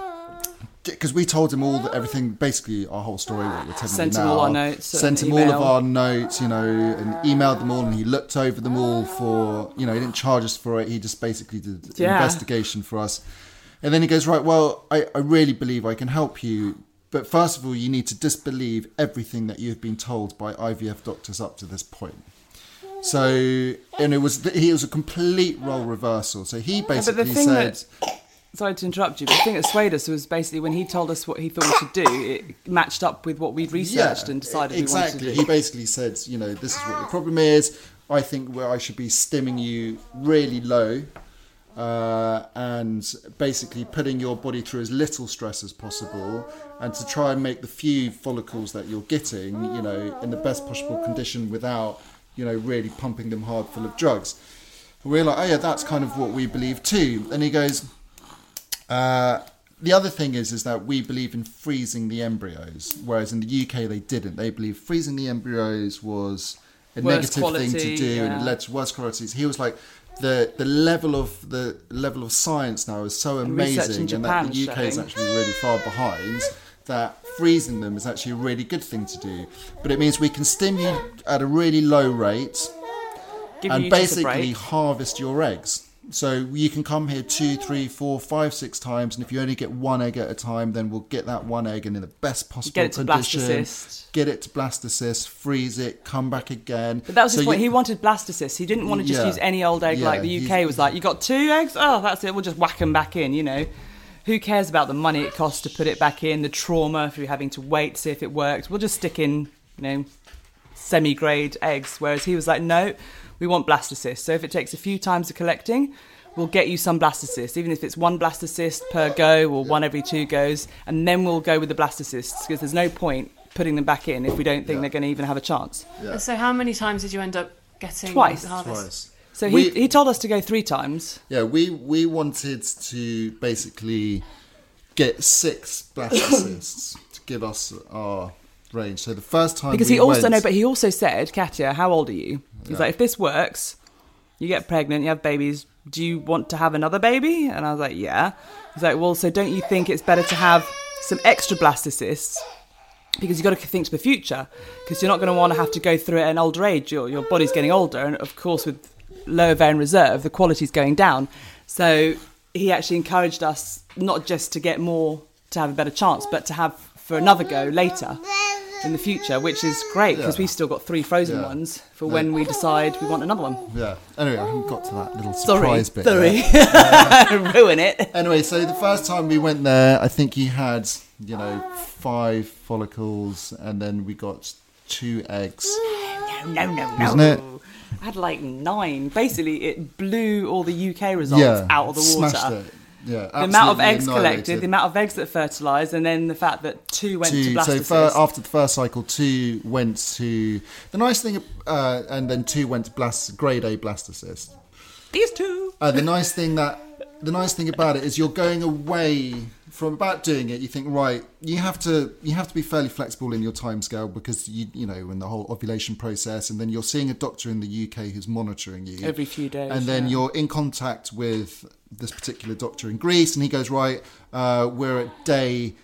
Because we told him all the, everything, basically our whole story, what we're telling Sent you him now. all our notes Sent and him all of email. our notes, you know, and emailed them all, and he looked over them all for, you know, he didn't charge us for it. He just basically did an Yeah. investigation for us. And then he goes, right, well, I, I really believe I can help you. But first of all, you need to disbelieve everything that you've been told by I V F doctors up to this point. So, and it was, he was a complete role reversal. So he basically thing said... that- Sorry to interrupt you, but the thing that swayed us was basically when he told us what he thought we should do, it matched up with what we'd researched and decided exactly. we wanted to do. He basically said, you know, this is what the problem is. I think where I should be stimming you really low uh, and basically putting your body through as little stress as possible, and to try and make the few follicles that you're getting, you know, in the best possible condition without, you know, really pumping them hard full of drugs. And we're like, oh yeah, that's kind of what we believe too. And he goes... Uh, the other thing is, is that we believe in freezing the embryos, whereas in the U K they didn't. They believed freezing the embryos was a Worse negative quality, thing to do, and yeah. it led to worse qualities. He was like, the the level of the level of science now is so And research in amazing, and Japan that the U K is showing. actually really far behind. That freezing them is actually a really good thing to do, but it means we can stim you at a really low rate Give and you just a basically break. harvest your eggs. So you can come here two, three, four, five, six times, and if you only get one egg at a time, then we'll get that one egg in the best possible Get it to condition. blastocyst. Get it to blastocyst, freeze it, come back again. But that was his So point. you- He wanted blastocyst. He didn't want to just Yeah. use any old egg Yeah, like the U K he's- was like, you got two eggs? Oh, that's it. We'll just whack them back in, you know. Who cares about the money it costs to put it back in, the trauma if you're having to wait to see if it works. We'll just stick in, you know, semi-grade eggs. Whereas he was like, no, we want blastocyst. So if it takes a few times of collecting, we'll get you some blastocyst, even if it's one blastocyst per go or one every two goes, and then we'll go with the blastocysts, because there's no point putting them back in if we don't think Yeah. they're going to even have a chance. Yeah. So how many times did you end up getting Twice. the harvest? Twice. So We- he, he told us to go three times. Yeah, we we wanted to basically get six blastocysts to give us our range. So the first time Because we he also, went, no, but he also said, Katya, how old are you? He's Yeah. like, if this works, you get pregnant, you have babies, do you want to have another baby? And I was like, yeah. He's like, well, so don't you think it's better to have some extra blastocysts? Because you've got to think to the future, because you're not going to want to have to go through it at an older age. Your, your body's getting older, and of course with low ovarian reserve, the quality's going down. So he actually encouraged us not just to get more to have a better chance, but to have for another go later in the future, which is great because Yeah. we've still got three frozen Yeah. ones for Yeah. when we decide we want another one. Yeah. Anyway, I haven't got to that little Sorry, surprise bit. sorry, yet. ruin it. Anyway, so the first time we went there, I think he had, you know, five follicles, and then we got two eggs. No, no, no, no. Wasn't it? I had like nine. Basically, it blew all the U K results Yeah. out of the water. Smashed it. Yeah. The amount of absolutely eggs collected, annihilated. the amount of eggs that fertilised, and then the fact that two went Two, to so blastocyst. fir- after the first cycle, two went to the nice thing, uh, and then two went to blast grade A blastocyst. These two. Uh, the nice thing that the nice thing about it is you're going away from about doing it. You think, right, you have to you have to be fairly flexible in your timescale because you you know in the whole ovulation process, and then you're seeing a doctor in the U K who's monitoring you Every few days, and then yeah. you're in contact with this particular doctor in Greece, and he goes, right, uh, we're at day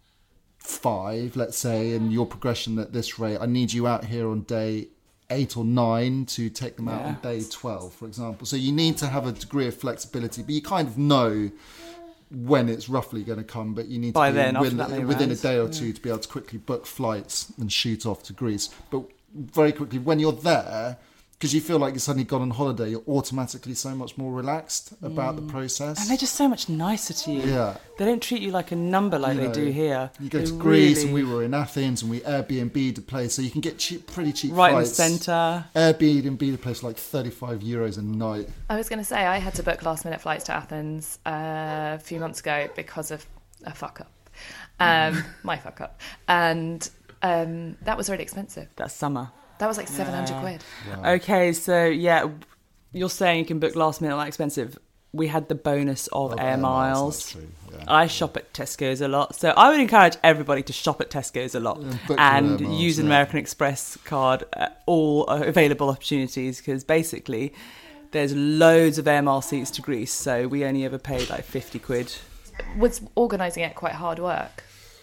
five, let's say, and your progression at this rate. I need you out here on day eight or nine to take them out Yeah. on day twelve, for example. So you need to have a degree of flexibility, but you kind of know when it's roughly going to come, but you need By to be then, after within, that many within a rounds, day or two to be able to quickly book flights and shoot off to Greece. But very quickly, when you're there, because you feel like you've suddenly gone on holiday, you're automatically so much more relaxed about Mm. the process. And they're just so much nicer to you. Yeah. They don't treat you like a number like You they know, do here. You go They to Greece, really- and we were in Athens, and we Airbnb'd a place, so you can get cheap, pretty cheap Right in the flights. centre. Airbnb a place for like thirty-five euros a night. I was going to say I had to book last minute flights to Athens uh, a few months ago because of a fuck up, um, my fuck up, and um, that was really expensive. That's summer. That was like seven hundred Yeah. quid. Wow. Okay, so yeah, you're saying you can book last minute like expensive. We had the bonus of, Of air, air miles, miles. that's true, yeah. I shop at Tesco's a lot, so I would encourage everybody to shop at Tesco's a lot Yeah, book your and air miles, use an yeah. American Express card at all uh, available opportunities, because basically there's loads of air mile seats to Greece, so we only ever paid like fifty quid. Was organising it quite hard work?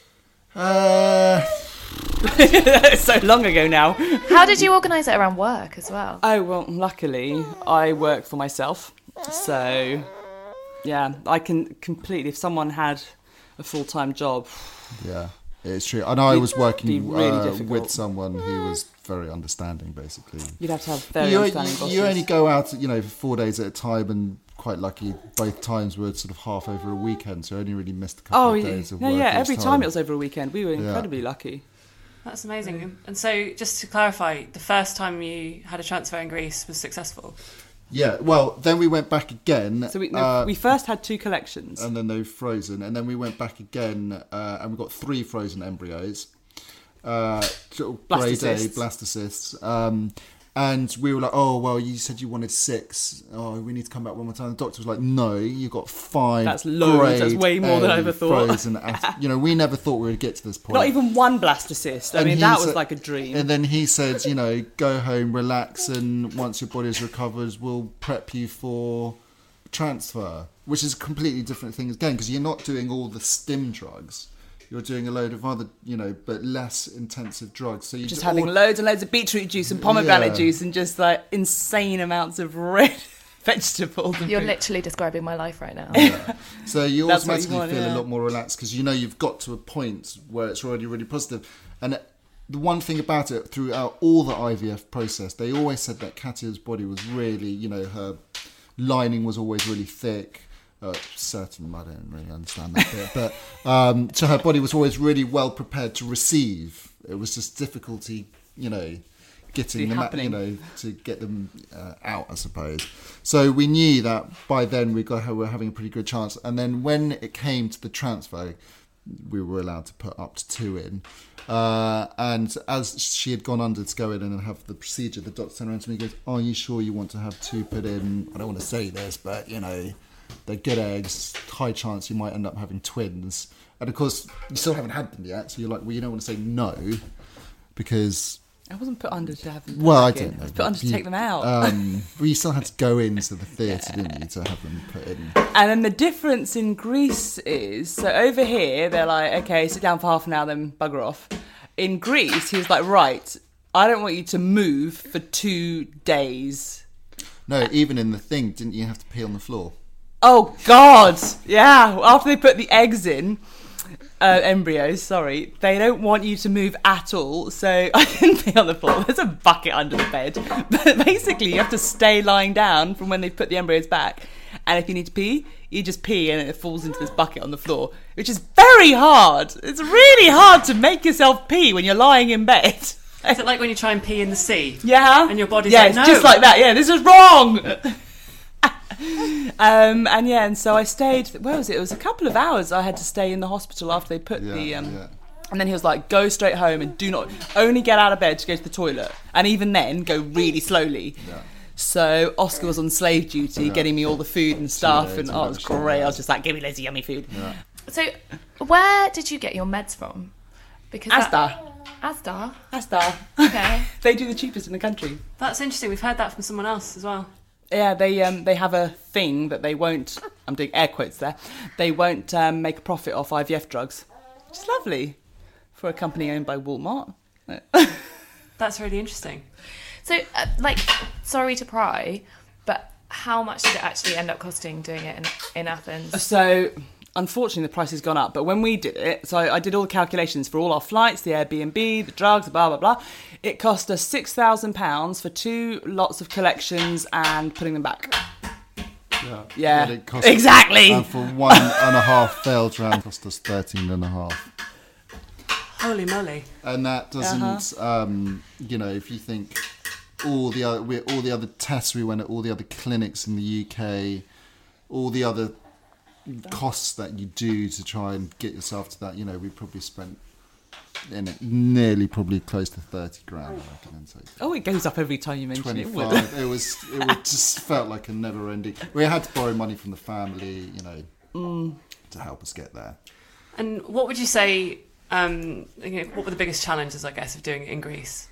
Uh, So long ago now. How did you organise it around work as well? Oh, well, luckily, I work for myself. So, yeah, I can completely, if someone had a full-time job, yeah, it's true. And I It'd was be working really uh, difficult. with someone who was very understanding, basically. you'd have to have very You, understanding bosses. you only go out, you know, for four days at a time, and quite lucky, both times were sort of half over a weekend, so I only really missed a couple Oh, of yeah. days of No, work yeah, each every time it was over a weekend. We were incredibly lucky. That's amazing. And so, just to clarify, the first time you had a transfer in Greece was successful. Yeah, well, then we went back again. So we, no, uh, we first had two collections. and then they were frozen, and then we went back again, uh, and we got three frozen embryos, uh, sort of grade A Blastocysts. blastocysts, um, and we were like, oh well, you said you wanted six. Oh, we need to come back one more time. The doctor was like, no, you got five. That's loads. That's grade way more than I A ever thought. Frozen, ath- you know, we never thought we would get to this point. Not even one blastocyst. I And mean, he that was said- like a dream. And then he said, you know, go home, relax, and once your body's recovered, we'll prep you for transfer, which is a completely different thing again, because you're not doing all the stim drugs. You're doing a load of other, you know, but less intensive drugs. So you just do having all- loads and loads of beetroot juice and pomegranate Yeah. juice and just like insane amounts of red vegetables. And You're food. literally describing my life right now. So you That's what you automatically want, feel yeah. a lot more relaxed, because you know you've got to a point where it's already really positive. And the one thing about it, throughout all the I V F process, they always said that Katya's body was really, you know, her lining was always really thick. Uh, certain, I don't really understand that bit, but um, so her body was always really well prepared to receive. It was just difficulty, you know, getting See them, out, you happening. know, to get them uh, out, I suppose. So we knew that by then we got we were having a pretty good chance. And then when it came to the transfer, we were allowed to put up to two in. Uh, and as she had gone under to go in and have the procedure, the doctor turned around to me and goes, "Are you sure you want to have two put in? I don't want to say this, but you know, they're good eggs. High chance you might end up having twins." And of course, you still haven't had them yet, so you're like, well, you don't want to say no because, I wasn't put under to have them. put well, I back in. don't know. I was put under to You- take them out. Um, well, you still had to go into the theatre, didn't you, to have them put in? And then the difference in Greece is, so over here, they're like, okay, sit down for half an hour, then bugger off. In Greece, he was like, right, I don't want you to move for two days. No, even in the thing, didn't you have to pee on the floor? Oh, God. Yeah. After they put the eggs in, uh, embryos, sorry, they don't want you to move at all. So I didn't pee on the floor. There's a bucket under the bed. But basically, you have to stay lying down from when they put the embryos back. And if you need to pee, you just pee and it falls into this bucket on the floor, which is very hard. It's really hard to make yourself pee when you're lying in bed. Is it like when you try and pee in the sea? Yeah. And your body's yeah, like, it's no. just like that. Yeah, this is wrong. um, and yeah, and so I stayed. Where was it? It was a couple of hours. I had to stay in the hospital after they put Yeah, the. Um, yeah. And then he was like, "Go straight home and do not only get out of bed to go to the toilet, and even then, go really slowly." Yeah. So Oscar was on slave duty, Yeah. getting me all the food and stuff, days and of oh, it was action, great. yeah. I was just like, "Give me loads of yummy food." Yeah. So, where did you get your meds from? Because Asda, that- Asda. Asda. Okay. They do the cheapest in the country. That's interesting. We've heard that from someone else as well. Yeah, they um they have a thing that they won't. I'm doing air quotes there. They won't um, make a profit off I V F drugs, which is lovely for a company owned by Walmart. That's really interesting. So, uh, like, sorry to pry, but how much did it actually end up costing doing it in, in Athens? So unfortunately, the price has gone up. But when we did it, so I, I did all the calculations for all our flights, the Airbnb, the drugs, blah, blah, blah. It cost us six thousand pounds for two lots of collections and putting them back. Yeah, Yeah, But it cost, exactly. And for one and a half failed round, it cost us thirteen and a half. Holy moly. And that doesn't, Uh-huh. um, you know, if you think all the other, we, all the other tests we went at, all the other clinics in the U K, all the other costs that you do to try and get yourself to that, you know, we probably spent in it nearly probably close to thirty grand. I reckon. So Oh, it goes up every time you mention it. would twenty-five. It was. It was just felt like a never-ending. We had to borrow money from the family, you know, Mm. to help us get there. And what would you say, um, you know, what were the biggest challenges, I guess, of doing it in Greece?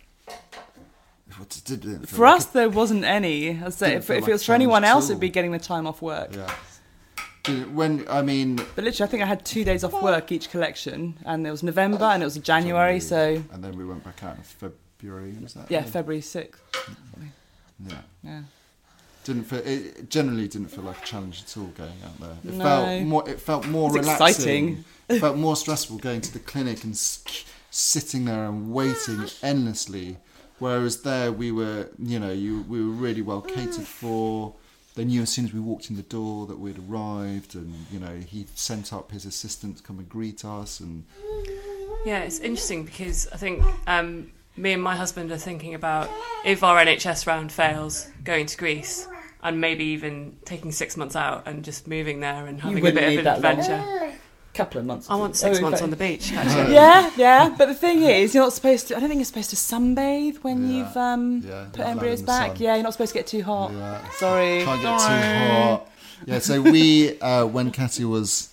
What did- did it feel For like us, there wasn't any. I'd say Didn't if, feel if like it a was for anyone challenge at else, all. it'd be getting the time off work. Yeah. Did it- When I mean, But literally, I think I had two days off work each collection, and it was November and it was January, so and then we went back out in February. Was that? yeah, February sixth. Yeah. Yeah. Didn't feel. It generally didn't feel like a challenge at all going out there. It No. felt more. It felt more It's relaxing. exciting. It felt more stressful going to the clinic and s- sitting there and waiting endlessly. Whereas there, we were, you know, you we were really well catered for. They knew as soon as we walked in the door that we'd arrived, and you know, he sent up his assistant to come and greet us. And Yeah, it's interesting because I think um, me and my husband are thinking about if our N H S round fails, going to Greece and maybe even taking six months out and just moving there and having a wouldn't bit need of an that long. adventure. Couple of months. I want six Oh, months okay. on the beach, actually. Yeah, yeah. But the thing is, you're not supposed to. I don't think you're supposed to sunbathe when Yeah. you've um, Yeah, put not embryos allowed in the back. sun. Yeah, you're not supposed to get too hot. Yeah. Sorry. Can't get Sorry. too hot. Yeah, so we, uh, when Catty was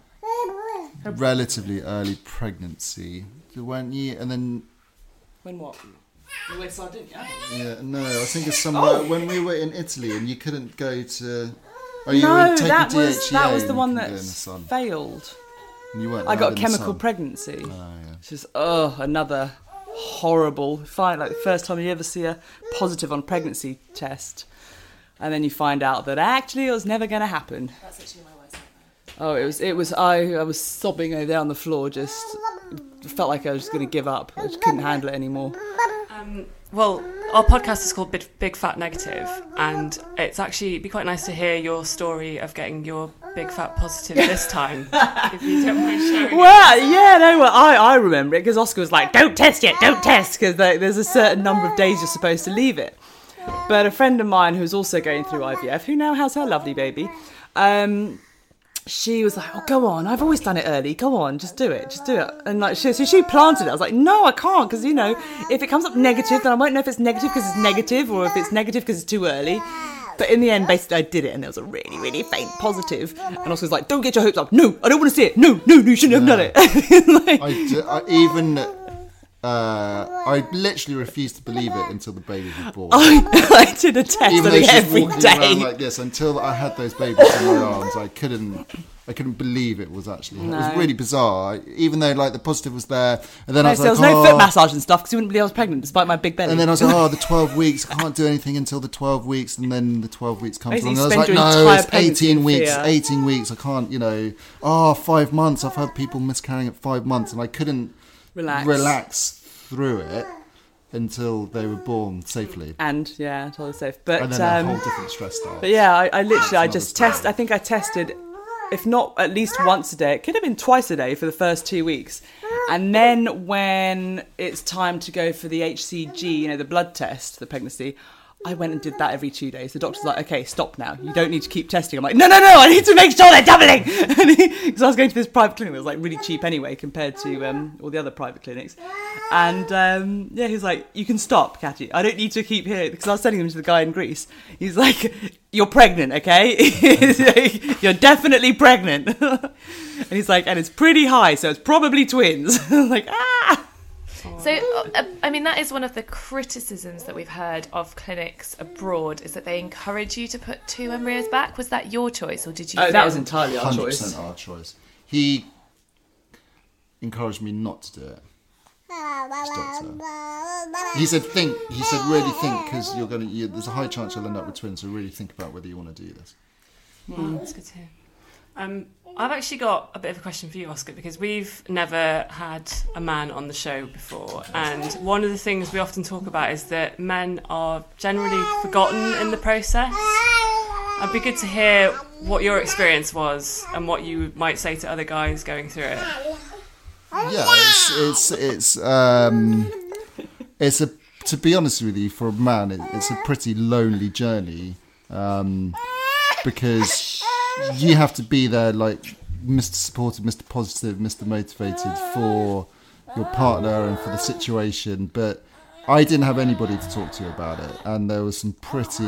relatively early pregnancy, weren't you? And then, When what? You went Sardinia. yeah, no, I think it's somewhere Oh. when we were in Italy and you couldn't go to. Oh, you No, were taking that D H E A was that was and the you one couldn't that go in the sun. failed. And you weren't I allowed got in the chemical sun. pregnancy. Oh, yeah. Which is oh another horrible. Find like the first time you ever see a positive on pregnancy test, and then you find out that actually it was never going to happen. That's actually my worst nightmare. Oh, it was it was I I was sobbing over there on the floor. Just felt like I was going to give up. I just couldn't handle it anymore. Um, well, our podcast is called Big, Big Fat Negative, and it's actually it'd be quite nice to hear your story of getting your big fat positive this time, if you don't mind sharing. Well, yeah, no, well, I, I remember it because Oscar was like, don't test yet, don't test, because there's a certain number of days you're supposed to leave it. But a friend of mine who's also going through I V F, who now has her lovely baby, um, she was like, oh, go on, I've always done it early, go on, just do it, just do it. And like, she, so she planted it. I was like, no, I can't, because, you know, if it comes up negative, then I won't know if it's negative because it's negative or if it's negative because it's too early. But in the end, basically, I did it, and there was a really, really faint positive. And Oscar was like, don't get your hopes up. No, I don't want to see it. No, no, no, you shouldn't have done it. Like, I, d- I even. Uh, I literally refused to believe it until the baby was born. I, I did a test Even on though it she's every walking day. around like this, until I had those babies in my arms, I couldn't, I couldn't believe it was actually. It was No. really bizarre. I, even though like the positive was there, and then I No, was so there like, was no oh. foot massage and stuff because you wouldn't believe I was pregnant despite my big belly. And then I was like, oh, the twelve weeks, I can't do anything until the twelve weeks, and then the twelve weeks comes Basically, along. And I was spend like, your no, entire it's pregnancy eighteen in weeks, fear. eighteen weeks. I can't, you know. Oh, five months. I've had people miscarrying at five months, and I couldn't Relax. relax through it until they were born safely. And yeah, totally safe. But And then a um, whole different stress starts. But yeah, I, I literally, I another just story. test. I think I tested, if not at least once a day. It could have been twice a day for the first two weeks, and then when it's time to go for the H C G, you know, the blood test, the pregnancy, I went and did that every two days. The doctor's like, okay, stop now. You don't need to keep testing. I'm like, no, no, no, I need to make sure they're doubling. Because I was going to this private clinic that was like really cheap anyway compared to um, all the other private clinics. And um, yeah, he's like, you can stop, Katy. I don't need to keep here. Because I was sending him to the guy in Greece. He's like, you're pregnant, okay? He's like, you're definitely pregnant. And he's like, and it's pretty high, so it's probably twins. I'm like, ah! So, uh, I mean, that is one of the criticisms that we've heard of clinics abroad, is that they encourage you to put two embryos back. Was that your choice, or did you? Oh, feel- that was entirely our one hundred choice. percent our choice. He encouraged me not to do it. This doctor. He said, think. He said, really think, because you're going to. You, there's a high chance you'll end up with twins. So really think about whether you want to do this. Oh, that's good to hear. Um, I've actually got a bit of a question for you, Oscar, because we've never had a man on the show before, and one of the things we often talk about is that men are generally forgotten in the process. It'd be good to hear what your experience was and what you might say to other guys going through it. Yeah, it's it's it's um, it's a to be honest with you, for a man, it, it's a pretty lonely journey, um, because you have to be there, like Mister Supportive, Mister Positive, Mister Motivated for your partner and for the situation. But I didn't have anybody to talk to about it, and there was some pretty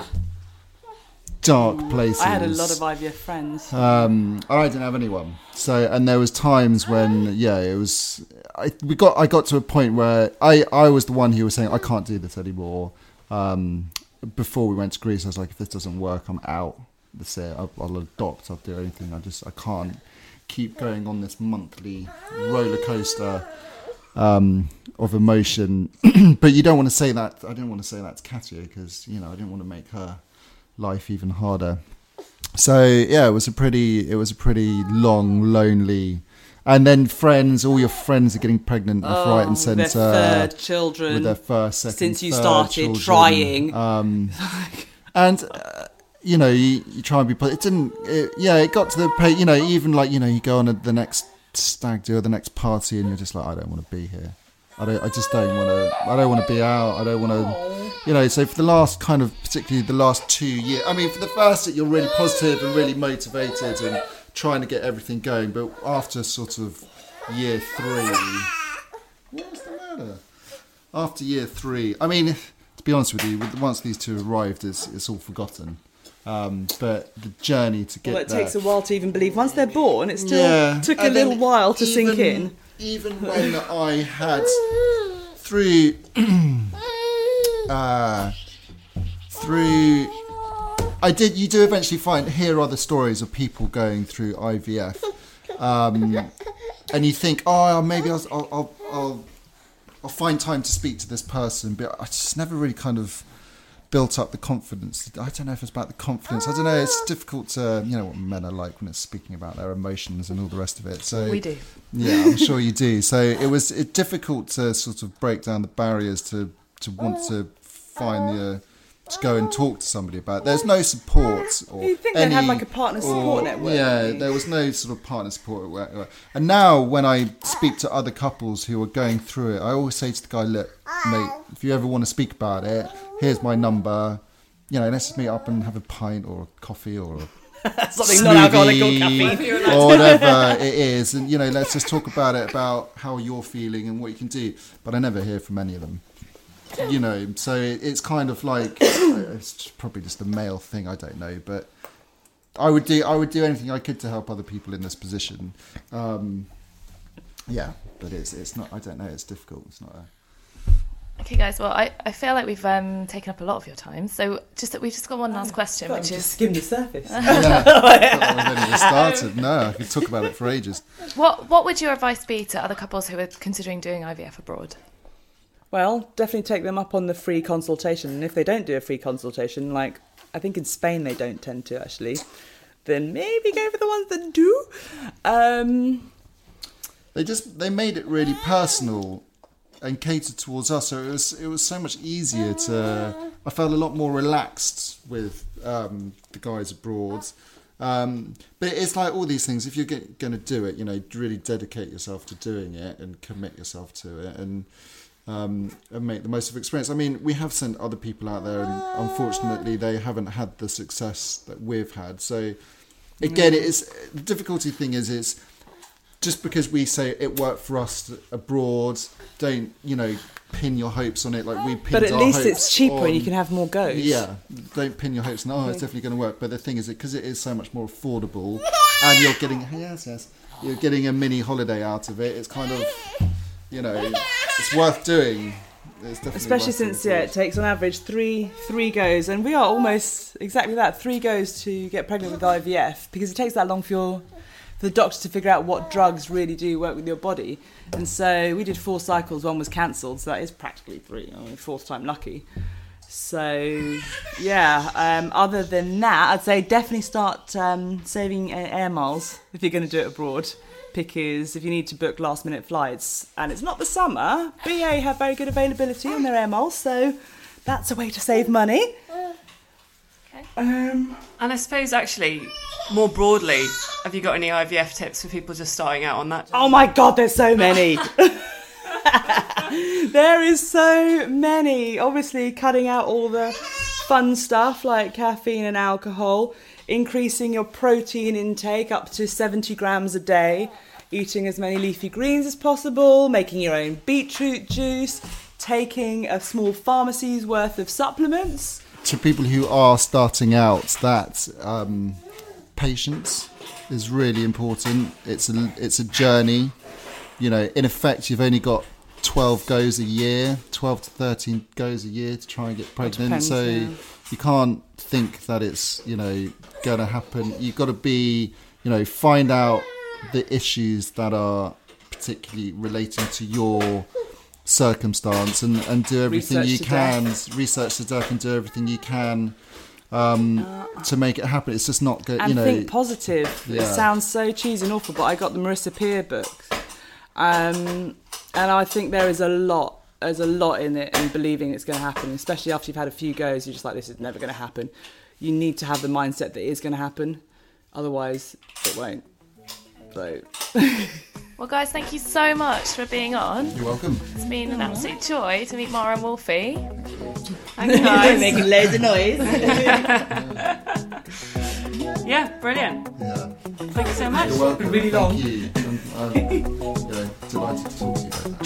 dark places. I had a lot of I V F friends. Um, I didn't have anyone. So, and there was times when, yeah, it was. I we got. I got to a point where I, I was the one who was saying I can't do this anymore. Um, before we went to Greece, I was like, if this doesn't work, I'm out. That's it. I'll, I'll adopt. I'll do anything. I just. I can't keep going on this monthly roller coaster um, of emotion. But you don't want to say that. I didn't want to say that to Katya because you know I didn't want to make her life even harder. So yeah, it was a pretty, it was a pretty long, lonely, and then friends, all your friends are getting pregnant left, oh, right, and centre. Their third children with their first, second, since you third started children. trying. Um, and uh, you know, you, you try and be. It didn't. It, yeah, it got to the pay. You know, even like you know, you go on a, the next stag do or the next party, and you're just like, I don't want to be here. I don't. I just don't want to. I don't want to be out. I don't want to. You know. So for the last kind of, particularly the last two years. I mean, for the first, you're really positive and really motivated and trying to get everything going. But after sort of year three, what's the matter? After year three, I mean, to be honest with you, once these two arrived, it's it's all forgotten. Um, but the journey to get well, it there, takes a while to even believe. Once they're born, it still yeah. took a And little then while to even, sink in. Even when I had through uh, through I did you do eventually find hear other stories of people going through I V F, um, and you think, oh, maybe I'll I'll, I'll I'll I'll find time to speak to this person, but I just never really kind of built up the confidence. I don't know if it's about the confidence. I don't know. It's difficult to, you know, what men are like when it's speaking about their emotions and all the rest of it. So We do. Yeah, I'm sure you do. So it was it difficult to sort of break down the barriers to to want to find the to go and talk to somebody about it. There's no support or You'd think any, they'd have like a partner support or- network. Yeah, wouldn't you? there was no sort of partner support network. And now when I speak to other couples who are going through it, I always say to the guy, look, mate, if you ever want to speak about it, here's my number. You know, let's just meet up and have a pint or a coffee or a Something non-alcoholic or caffeine. or whatever it is, and you know, let's just talk about it, about how you're feeling and what you can do. But I never hear from any of them. You know, so it, it's kind of like it's probably just a male thing. I don't know, but I would do I would do anything I could to help other people in this position. Um, yeah, but it's it's not. I don't know. It's difficult. It's not. A, Okay, guys. Well, I, I feel like we've um, taken up a lot of your time. So just that we've just got one last question, God, which I'm is just skimming the surface. yeah, that was only just started. No, I could talk about it for ages. what what would your advice be to other couples who are considering doing I V F abroad? Well, definitely take them up on the free consultation. And if they don't do a free consultation, like I think in Spain they don't tend to actually, then maybe go for the ones that do. Um, They just they made it really personal and catered towards us, so it was it was so much easier to. I felt a lot more relaxed with um, the guys abroad. Um, but it's like all these things. If you're going to do it, you know, really dedicate yourself to doing it and commit yourself to it, and um, and make the most of experience. I mean, we have sent other people out there, and unfortunately, they haven't had the success that we've had. So again, it is the difficulty thing is it's. Just because we say it worked for us abroad, don't, you know, pin your hopes on it like we pinned but at our least hopes it's cheaper on, and you can have more goes. Yeah, don't pin your hopes on, oh, it's definitely going to work. But the thing is, because it is so much more affordable and you're getting, yes, yes, you're getting a mini holiday out of it, it's kind of, you know, it's worth doing. It's definitely Especially worth since doing. yeah, it takes on average three three goes, and we are almost exactly that, three goes to get pregnant with I V F, because it takes that long for your for the doctor to figure out what drugs really do work with your body. And so we did four cycles, one was cancelled, so that is practically three. I mean, fourth time lucky. So, yeah, um, other than that, I'd say definitely start um, saving air miles if you're going to do it abroad. Because if you need to book last minute flights, and it's not the summer, B A have very good availability on their air miles, so that's a way to save money. Okay. Um, And I suppose actually, more broadly, have you got any I V F tips for people just starting out on that? oh my God, there's so many. There is so many. Obviously, cutting out all the fun stuff like caffeine and alcohol, increasing your protein intake up to seventy grams a day, eating as many leafy greens as possible, making your own beetroot juice, taking a small pharmacy's worth of supplements. To people who are starting out, that um, patience is really important. It's a, it's a journey. You know, in effect, you've only got twelve goes a year, twelve to thirteen goes a year to try and get pregnant. Depends, so yeah. you can't think that it's, you know, going to happen. You've got to be, you know, find out the issues that are particularly relating to your circumstance and, and do everything Research you to can, death. research to death and do everything you can um, to make it happen. It's just not good, And you know. think positive. Yeah. It sounds so cheesy and awful, but I got the Marissa Peer book. Um, and I think there is a lot, there's a lot in it and believing it's going to happen, especially after you've had a few goes, you're just like, this is never going to happen. You need to have the mindset that it is going to happen. Otherwise, it won't. So... Well, guys, thank you so much for being on. You're welcome. It's been an absolute joy to meet Mara and Wolfie. Thanks, guys. Making loads of noise. Yeah, brilliant. Yeah. Thank you so much. You're welcome. Really long. Thank you. I'm, I'm you know, delighted to talk to you about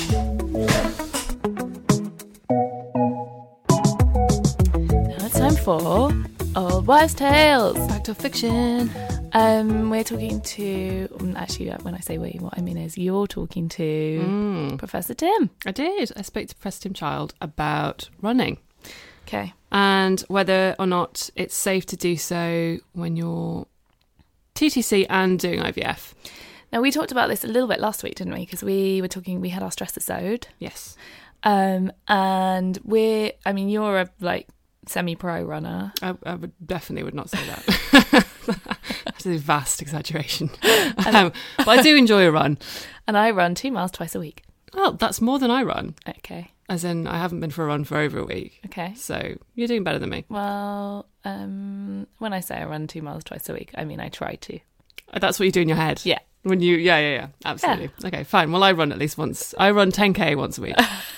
that. Now it's time for Old Wives' Tales. Back to fiction. Um, we're talking to, um, actually, uh, when I say we, what I mean is you're talking to Mm. Professor Tim. I did. I spoke to Professor Tim Child about running Okay. and whether or not it's safe to do so when you're T T C and doing I V F. Now, we talked about this a little bit last week, didn't we? Because we were talking, we had our stress episode. Yes. Um, and we're, I mean, you're a, like, semi-pro runner. I, I would definitely would not say that. That's a vast exaggeration. Um, but I do enjoy a run. And I run two miles twice a week. Well, that's more than I run. Okay. As in, I haven't been for a run for over a week. Okay. So you're doing better than me. Well, um, when I say I run two miles twice a week, I mean I try to. That's what you do in your head. Yeah. When you, yeah, yeah, yeah, absolutely. Okay, fine. Well, I run at least once. I run ten K once a week.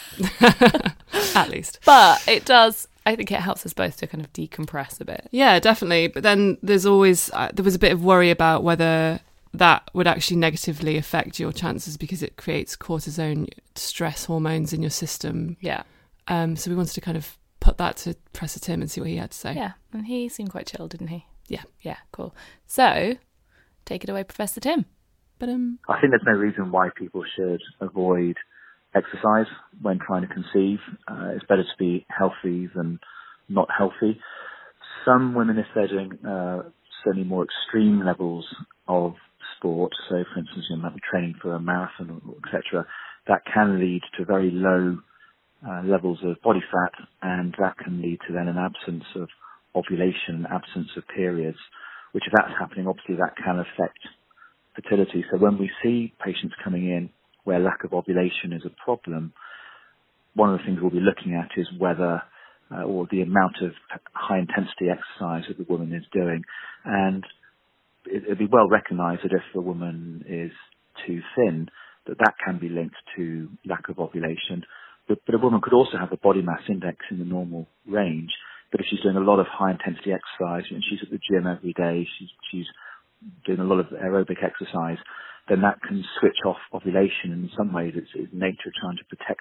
At least. But it does, I think it helps us both to kind of decompress a bit. Yeah, definitely. But then there's always, uh, there was a bit of worry about whether that would actually negatively affect your chances because it creates cortisone, stress hormones in your system. Yeah. Um, so we wanted to kind of put that to Professor Tim and see what he had to say. Yeah. And he seemed quite chill, didn't he? Yeah. Yeah, cool. So, take it away, Professor Tim. But um, I think there's no reason why people should avoid exercise when trying to conceive. Uh, it's better to be healthy than not healthy. Some women, if they're doing uh, certainly more extreme levels of sport, so for instance, you might be training for a marathon, or et cetera, that can lead to very low uh, levels of body fat, and that can lead to then an absence of ovulation, absence of periods, which if that's happening, obviously that can affect fertility. So when we see patients coming in where lack of ovulation is a problem, one of the things we'll be looking at is whether uh, or the amount of high intensity exercise that the woman is doing. And it, it'd be well recognised that if the woman is too thin, that that can be linked to lack of ovulation. But, but a woman could also have a body mass index in the normal range. But if she's doing a lot of high intensity exercise and she's at the gym every day, she's, she's doing a lot of aerobic exercise, then that can switch off ovulation. In some ways, it's, it's nature trying to protect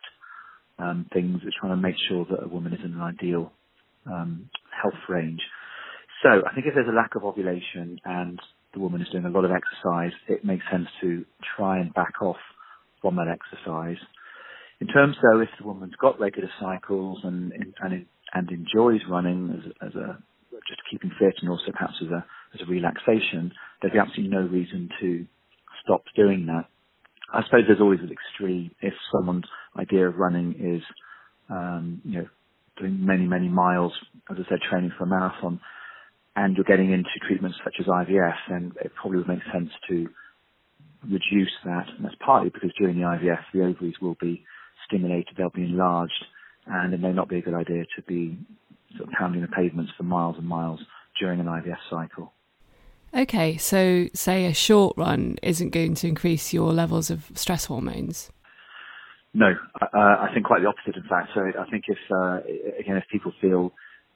um, things. It's trying to make sure that a woman is in an ideal um, health range. So I think if there's a lack of ovulation and the woman is doing a lot of exercise, it makes sense to try and back off from that exercise. In terms, though, if the woman's got regular cycles and and, and enjoys running as, as a just keeping fit and also perhaps as a as a relaxation, there'd be absolutely no reason to stop doing that. I suppose there's always an extreme. If someone's idea of running is, um, you know, doing many, many miles, as I said, training for a marathon, and you're getting into treatments such as I V F, then it probably would make sense to reduce that. And that's partly because during the I V F, the ovaries will be stimulated, they'll be enlarged, and it may not be a good idea to be sort of pounding the pavements for miles and miles during an I V F cycle. Okay, so say a short run isn't going to increase your levels of stress hormones? No, uh, I think quite the opposite, in fact. So I think if, uh, again, if people feel,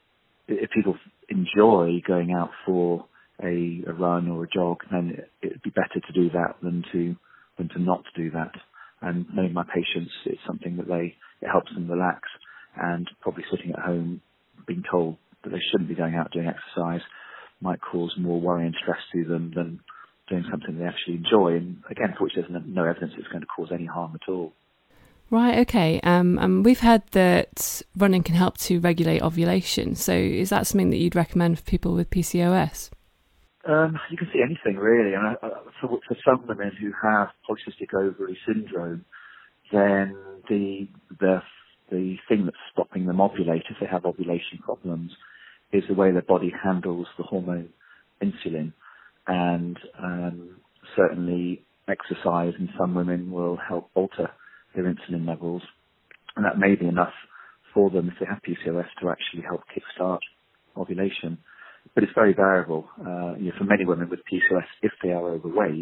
if people enjoy going out for a, a run or a jog, then it would be better to do that than to than to not do that. And many of my patients, it's something that they, it helps them relax, and probably sitting at home being told that they shouldn't be going out doing exercise might cause more worry and stress to them than doing something they actually enjoy, and again, for which there's no evidence it's going to cause any harm at all. Right, okay. Um, um, we've heard that running can help to regulate ovulation. So is that something that you'd recommend for people with P C O S? Um, you can see anything, really. I mean, for, for some women who have polycystic ovary syndrome, then the the the thing that's stopping them ovulate, if they have ovulation problems, is the way their body handles the hormone insulin. And um, certainly exercise in some women will help alter their insulin levels. And that may be enough for them, if they have P C O S, to actually help kickstart ovulation. But it's very variable. Uh, you know, for many women with P C O S, if they are overweight,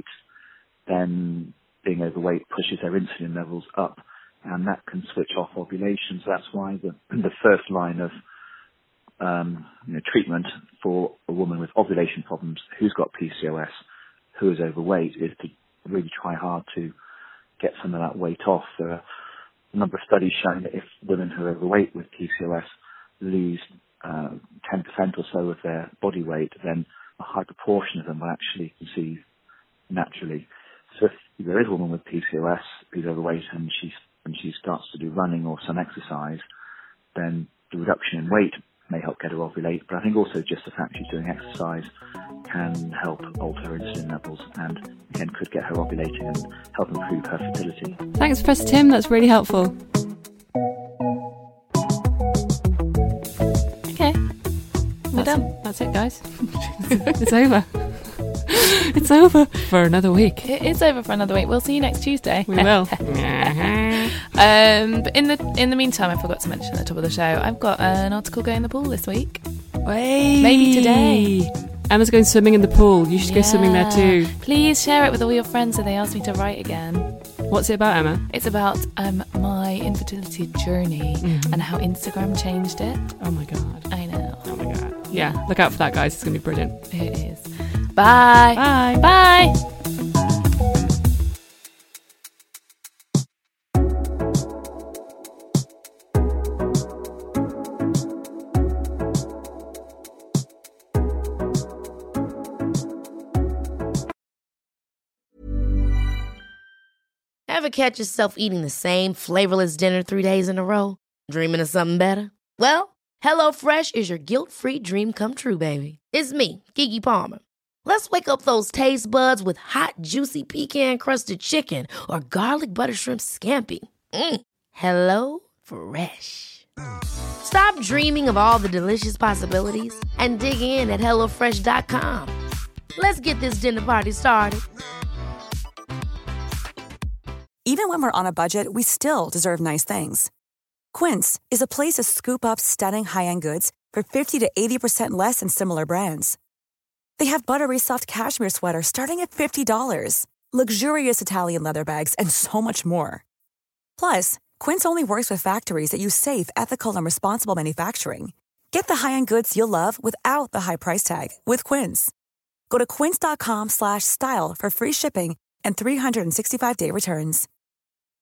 then being overweight pushes their insulin levels up, and that can switch off ovulation. So that's why the, the first line of um, you know, treatment for a woman with ovulation problems who's got P C O S, who is overweight, is to really try hard to get some of that weight off. There are a number of studies showing that if women who are overweight with P C O S lose uh, ten percent or so of their body weight, then a high proportion of them will actually conceive naturally. So if there is a woman with P C O S who's overweight and she, and she starts to do running or some exercise, then the reduction in weight may help get her ovulate, but I think also just the fact she's doing exercise can help alter her insulin levels and again could get her ovulating and help improve her fertility. Thanks, Professor Tim, that's really helpful. Okay, we're that's done. It. That's it, guys. It's over. It's over for another week. It is over for another week. We'll see you next Tuesday. We will. um, but in the in the meantime, I forgot to mention at the top of the show, I've got an article going in the pool this week. Hey. Maybe today. Emma's going swimming in the pool. You should yeah. go swimming there too. Please share it with all your friends so they ask me to write again. What's it about, Emma? It's about um, my infertility journey mm-hmm. and how Instagram changed it. Oh my God. I know. Oh my God. Yeah, look out for that, guys. It's going to be brilliant. It is. Bye. Bye. Bye. Ever catch yourself eating the same flavorless dinner three days in a row? Dreaming of something better? Well, HelloFresh is your guilt-free dream come true, baby. It's me, Keke Palmer. Let's wake up those taste buds with hot, juicy pecan-crusted chicken or garlic butter shrimp scampi. Mm. Hello Fresh. Stop dreaming of all the delicious possibilities and dig in at hello fresh dot com. Let's get this dinner party started. Even when we're on a budget, we still deserve nice things. Quince is a place to scoop up stunning high-end goods for fifty to eighty percent less than similar brands. They have buttery soft cashmere sweaters starting at fifty dollars, luxurious Italian leather bags, and so much more. Plus, Quince only works with factories that use safe, ethical, and responsible manufacturing. Get the high-end goods you'll love without the high price tag with Quince. Go to quince dot com slash style for free shipping and three sixty-five day returns.